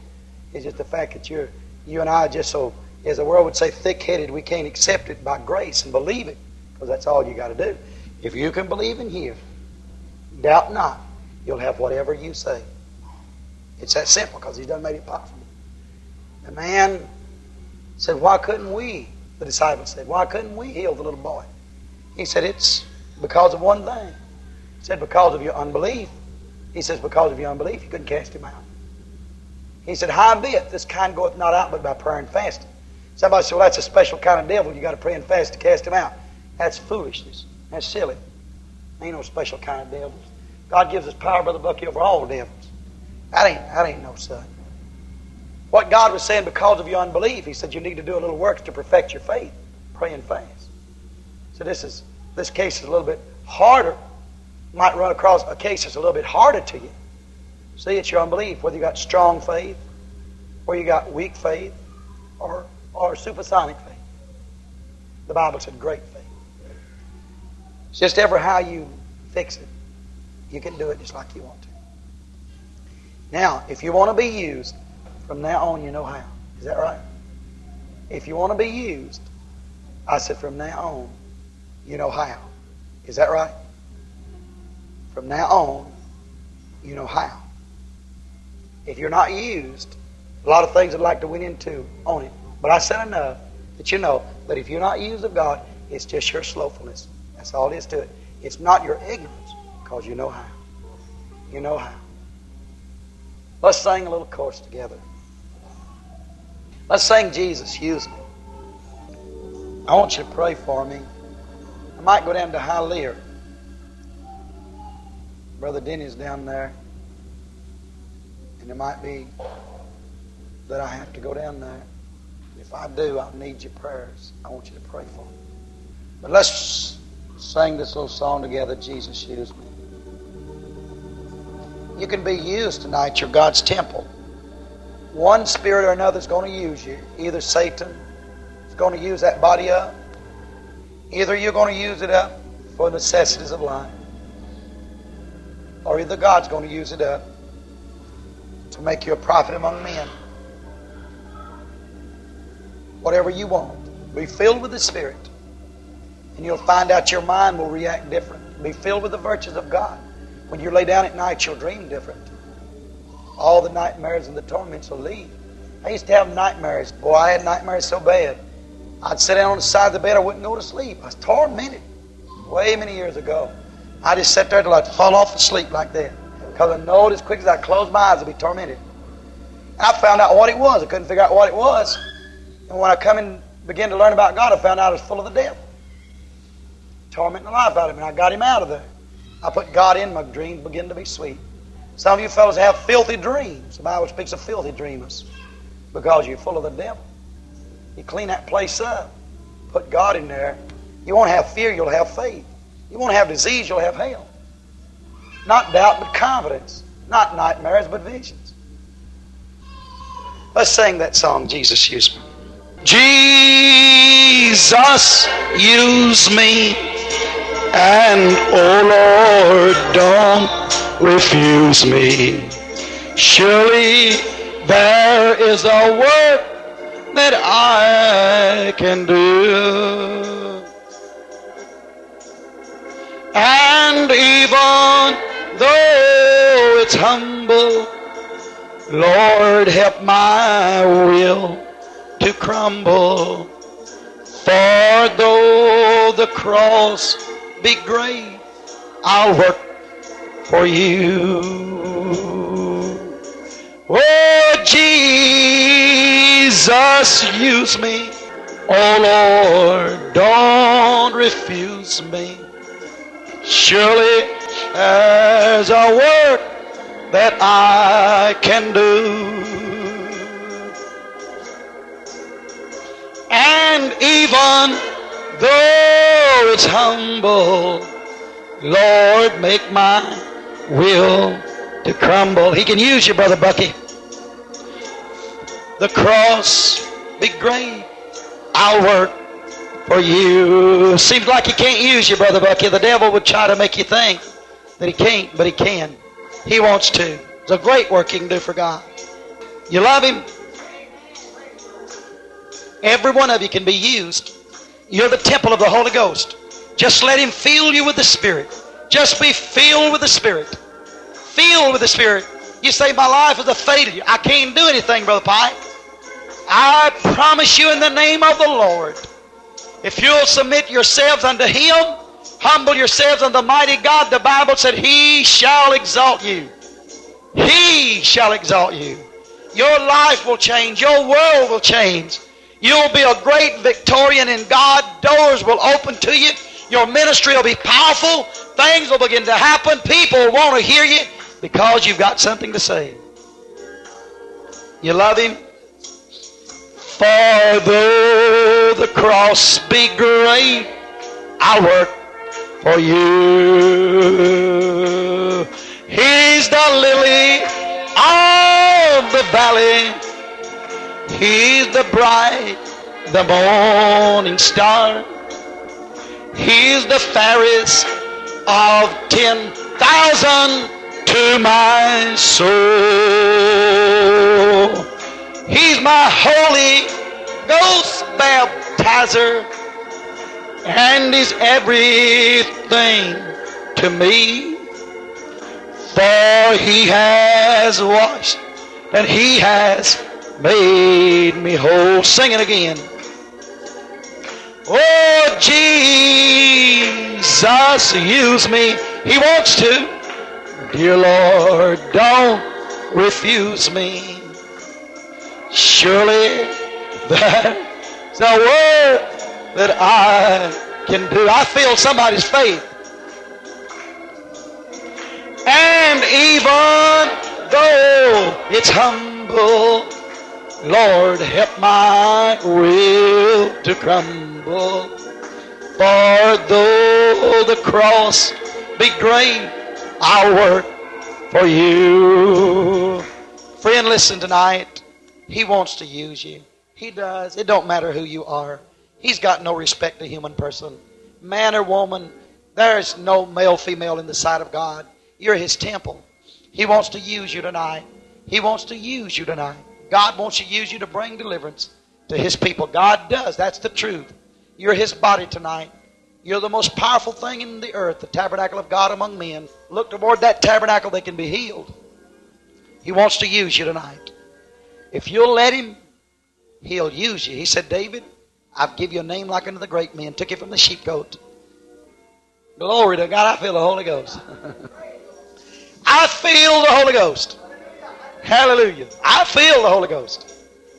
It's just the fact that you and I are just so, as the world would say, thick-headed, we can't accept it by grace and believe it, because that's all you got to do. If you can believe in Him, doubt not, you'll have whatever you say. It's that simple, because He's done made it possible. The man said, why couldn't we? The disciples said, why couldn't we heal the little boy? He said, it's because of one thing. He said, because of your unbelief. He says, because of your unbelief, you couldn't cast him out. He said, howbeit, this kind goeth not out but by prayer and fasting. Somebody said, well, that's a special kind of devil. You got to pray and fast to cast him out. That's foolishness. That's silly. Ain't no special kind of devils. God gives us power, Brother Bucky, over all devils. That ain't no such. What God was saying, because of your unbelief, He said you need to do a little work to perfect your faith. Pray and fast. So this case is a little bit harder. You might run across a case that's a little bit harder to you. See, it's your unbelief, whether you got strong faith, or you got weak faith, or supersonic faith. The Bible said great faith. It's just ever how you fix it. You can do it just like you want to. Now, if you want to be used, from now on you know how. Is that right? If you want to be used, I said from now on, you know how. Is that right? From now on, you know how. If you're not used, a lot of things I'd like to went into on it. But I said enough that you know that if you're not used of God, it's just your slothfulness. That's all it is to it. It's not your ignorance, because you know how. You know how. Let's sing a little chorus together. Let's sing Jesus, Use Me. I want you to pray for me. I might go down to Hialeah. Brother Denny's down there. And it might be that I have to go down there. If I do, I'll need your prayers. I want you to pray for me. But let's sing this little song together, Jesus, Use Me. You can be used tonight. You're God's temple. One spirit or another is going to use you. Either Satan is going to use that body up. Either you're going to use it up for necessities of life. Or either God's going to use it up to make you a prophet among men. Whatever you want. Be filled with the Spirit. And you'll find out your mind will react different. Be filled with the virtues of God. When you lay down at night, you'll dream different. All the nightmares and the torments will leave. I used to have nightmares. Boy, I had nightmares so bad. I'd sit down on the side of the bed, I wouldn't go to sleep. I was tormented. Way many years ago. I just sat there till I'd fall off asleep like that. Because I know as quick as I close my eyes, I'd be tormented. And I found out what it was. I couldn't figure out what it was. And when I come and began to learn about God, I found out I was full of the devil. Tormenting the life out of me. And I got him out of there. I put God in, my dreams began to be sweet. Some of you fellows have filthy dreams. The Bible speaks of filthy dreamers because you're full of the devil. You clean that place up. Put God in there. You won't have fear, you'll have faith. You won't have disease, you'll have health. Not doubt, but confidence. Not nightmares, but visions. Let's sing that song, Jesus, Use Me. Jesus, use me. And, oh Lord, don't refuse me. Surely there is a work that I can do. And even though it's humble, Lord, help my will to crumble. For though the cross be great, I'll work for you. Oh, Jesus, use me. Oh, Lord, don't refuse me. Surely there's a work that I can do. And even though it's humble, Lord, make my will to crumble. He can use you, Brother Bucky. The cross be great, I'll work for you. Seems like he can't use you, Brother Bucky. The devil would try to make you think that he can't, but he can. He wants to. It's a great work he can do for God. You love him? Every one of you can be used. You're the temple of the Holy Ghost. Just let Him fill you with the Spirit. Just be filled with the Spirit. Filled with the Spirit. You say, my life is a failure. I can't do anything, Brother Pike. I promise you in the name of the Lord, if you'll submit yourselves unto Him, humble yourselves unto the mighty God, the Bible said, He shall exalt you. He shall exalt you. Your life will change. Your world will change. You'll be a great Victorian in God. Doors will open to you. Your ministry will be powerful. Things will begin to happen. People will want to hear you because you've got something to say. You love Him? For though the cross be great, I'll work for you. He's the lily of the valley. He's the bright, the morning star. He's the fairest of 10,000 to my soul. He's my Holy Ghost baptizer, and He's everything to me. For He has washed and He has made me whole. Sing it again. Oh, Jesus, use me. He wants to. Dear Lord, don't refuse me. Surely there's a word that I can do. I feel somebody's faith. And even though it's humble, Lord, help my will to crumble. For though the cross be great, I'll work for you. Friend, listen tonight. He wants to use you. He does. It don't matter who you are. He's got no respect to human person. Man or woman, there's no male, female in the sight of God. You're His temple. He wants to use you tonight. He wants to use you tonight. God wants to use you to bring deliverance to His people. God does. That's the truth. You're His body tonight. You're the most powerful thing in the earth, the tabernacle of God among men. Look toward that tabernacle, they can be healed. He wants to use you tonight. If you'll let Him, He'll use you. He said, David, I've give you a name like unto the great men. Took you from the sheepcote. Glory to God. I feel the Holy Ghost. I feel the Holy Ghost. Hallelujah. I feel the Holy Ghost.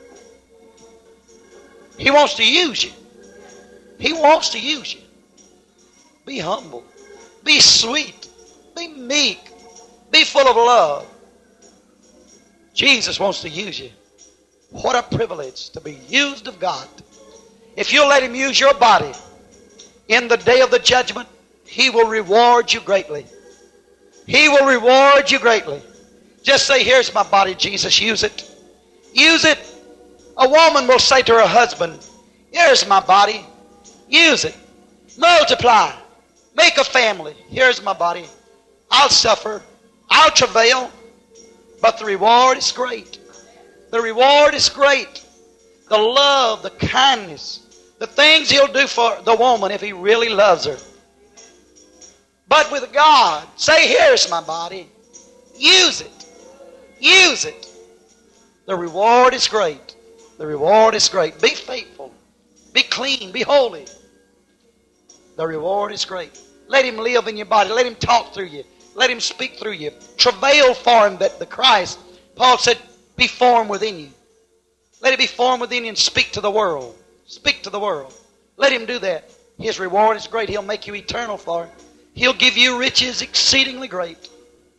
He wants to use you. He wants to use you. Be humble. Be sweet. Be meek. Be full of love. Jesus wants to use you. What a privilege to be used of God. If you'll let Him use your body in the day of the judgment, He will reward you greatly. He will reward you greatly. Just say, here's my body, Jesus, use it. Use it. A woman will say to her husband, here's my body, use it. Multiply. Make a family. Here's my body. I'll suffer. I'll travail. But the reward is great. The reward is great. The love, the kindness, the things He'll do for the woman if He really loves her. But with God, say, here's my body. Use it. Use it. The reward is great. The reward is great. Be faithful. Be clean. Be holy. The reward is great. Let Him live in your body. Let Him talk through you. Let Him speak through you. Travail for Him that the Christ, Paul said, be formed within you. Let it be formed within you and speak to the world. Speak to the world. Let Him do that. His reward is great. He'll make you eternal for it. He'll give you riches exceedingly great.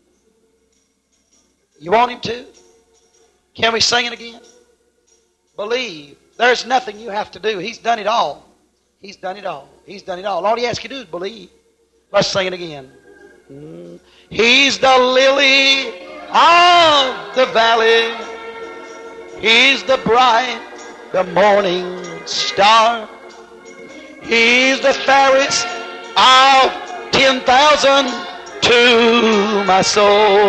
You want Him to? Can we sing it again? Believe. There's nothing you have to do. He's done it all. He's done it all. He's done it all. All He asks you to do is believe. Let's sing it again. He's the lily of the valley. He's the bright, the morning star. He's the fairest of 10,000 to my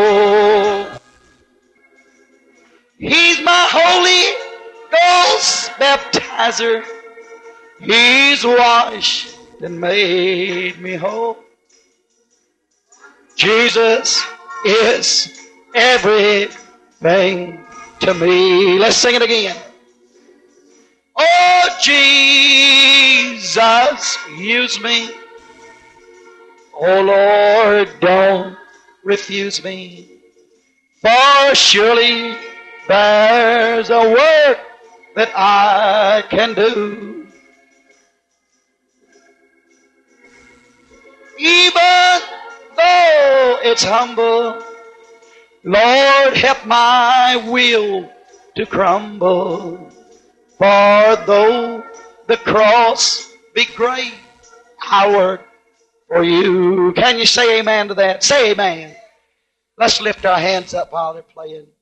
soul. He's my Holy Ghost baptizer. He's washed and made me whole. Jesus is everything to me. Let's sing it again. Oh, Jesus, use me. Oh, Lord, don't refuse me. For surely there's a work that I can do. Even though it's humble, Lord, help my will to crumble. For though the cross be great, I work for you. Can you say amen to that? Say amen. Let's lift our hands up while they're playing.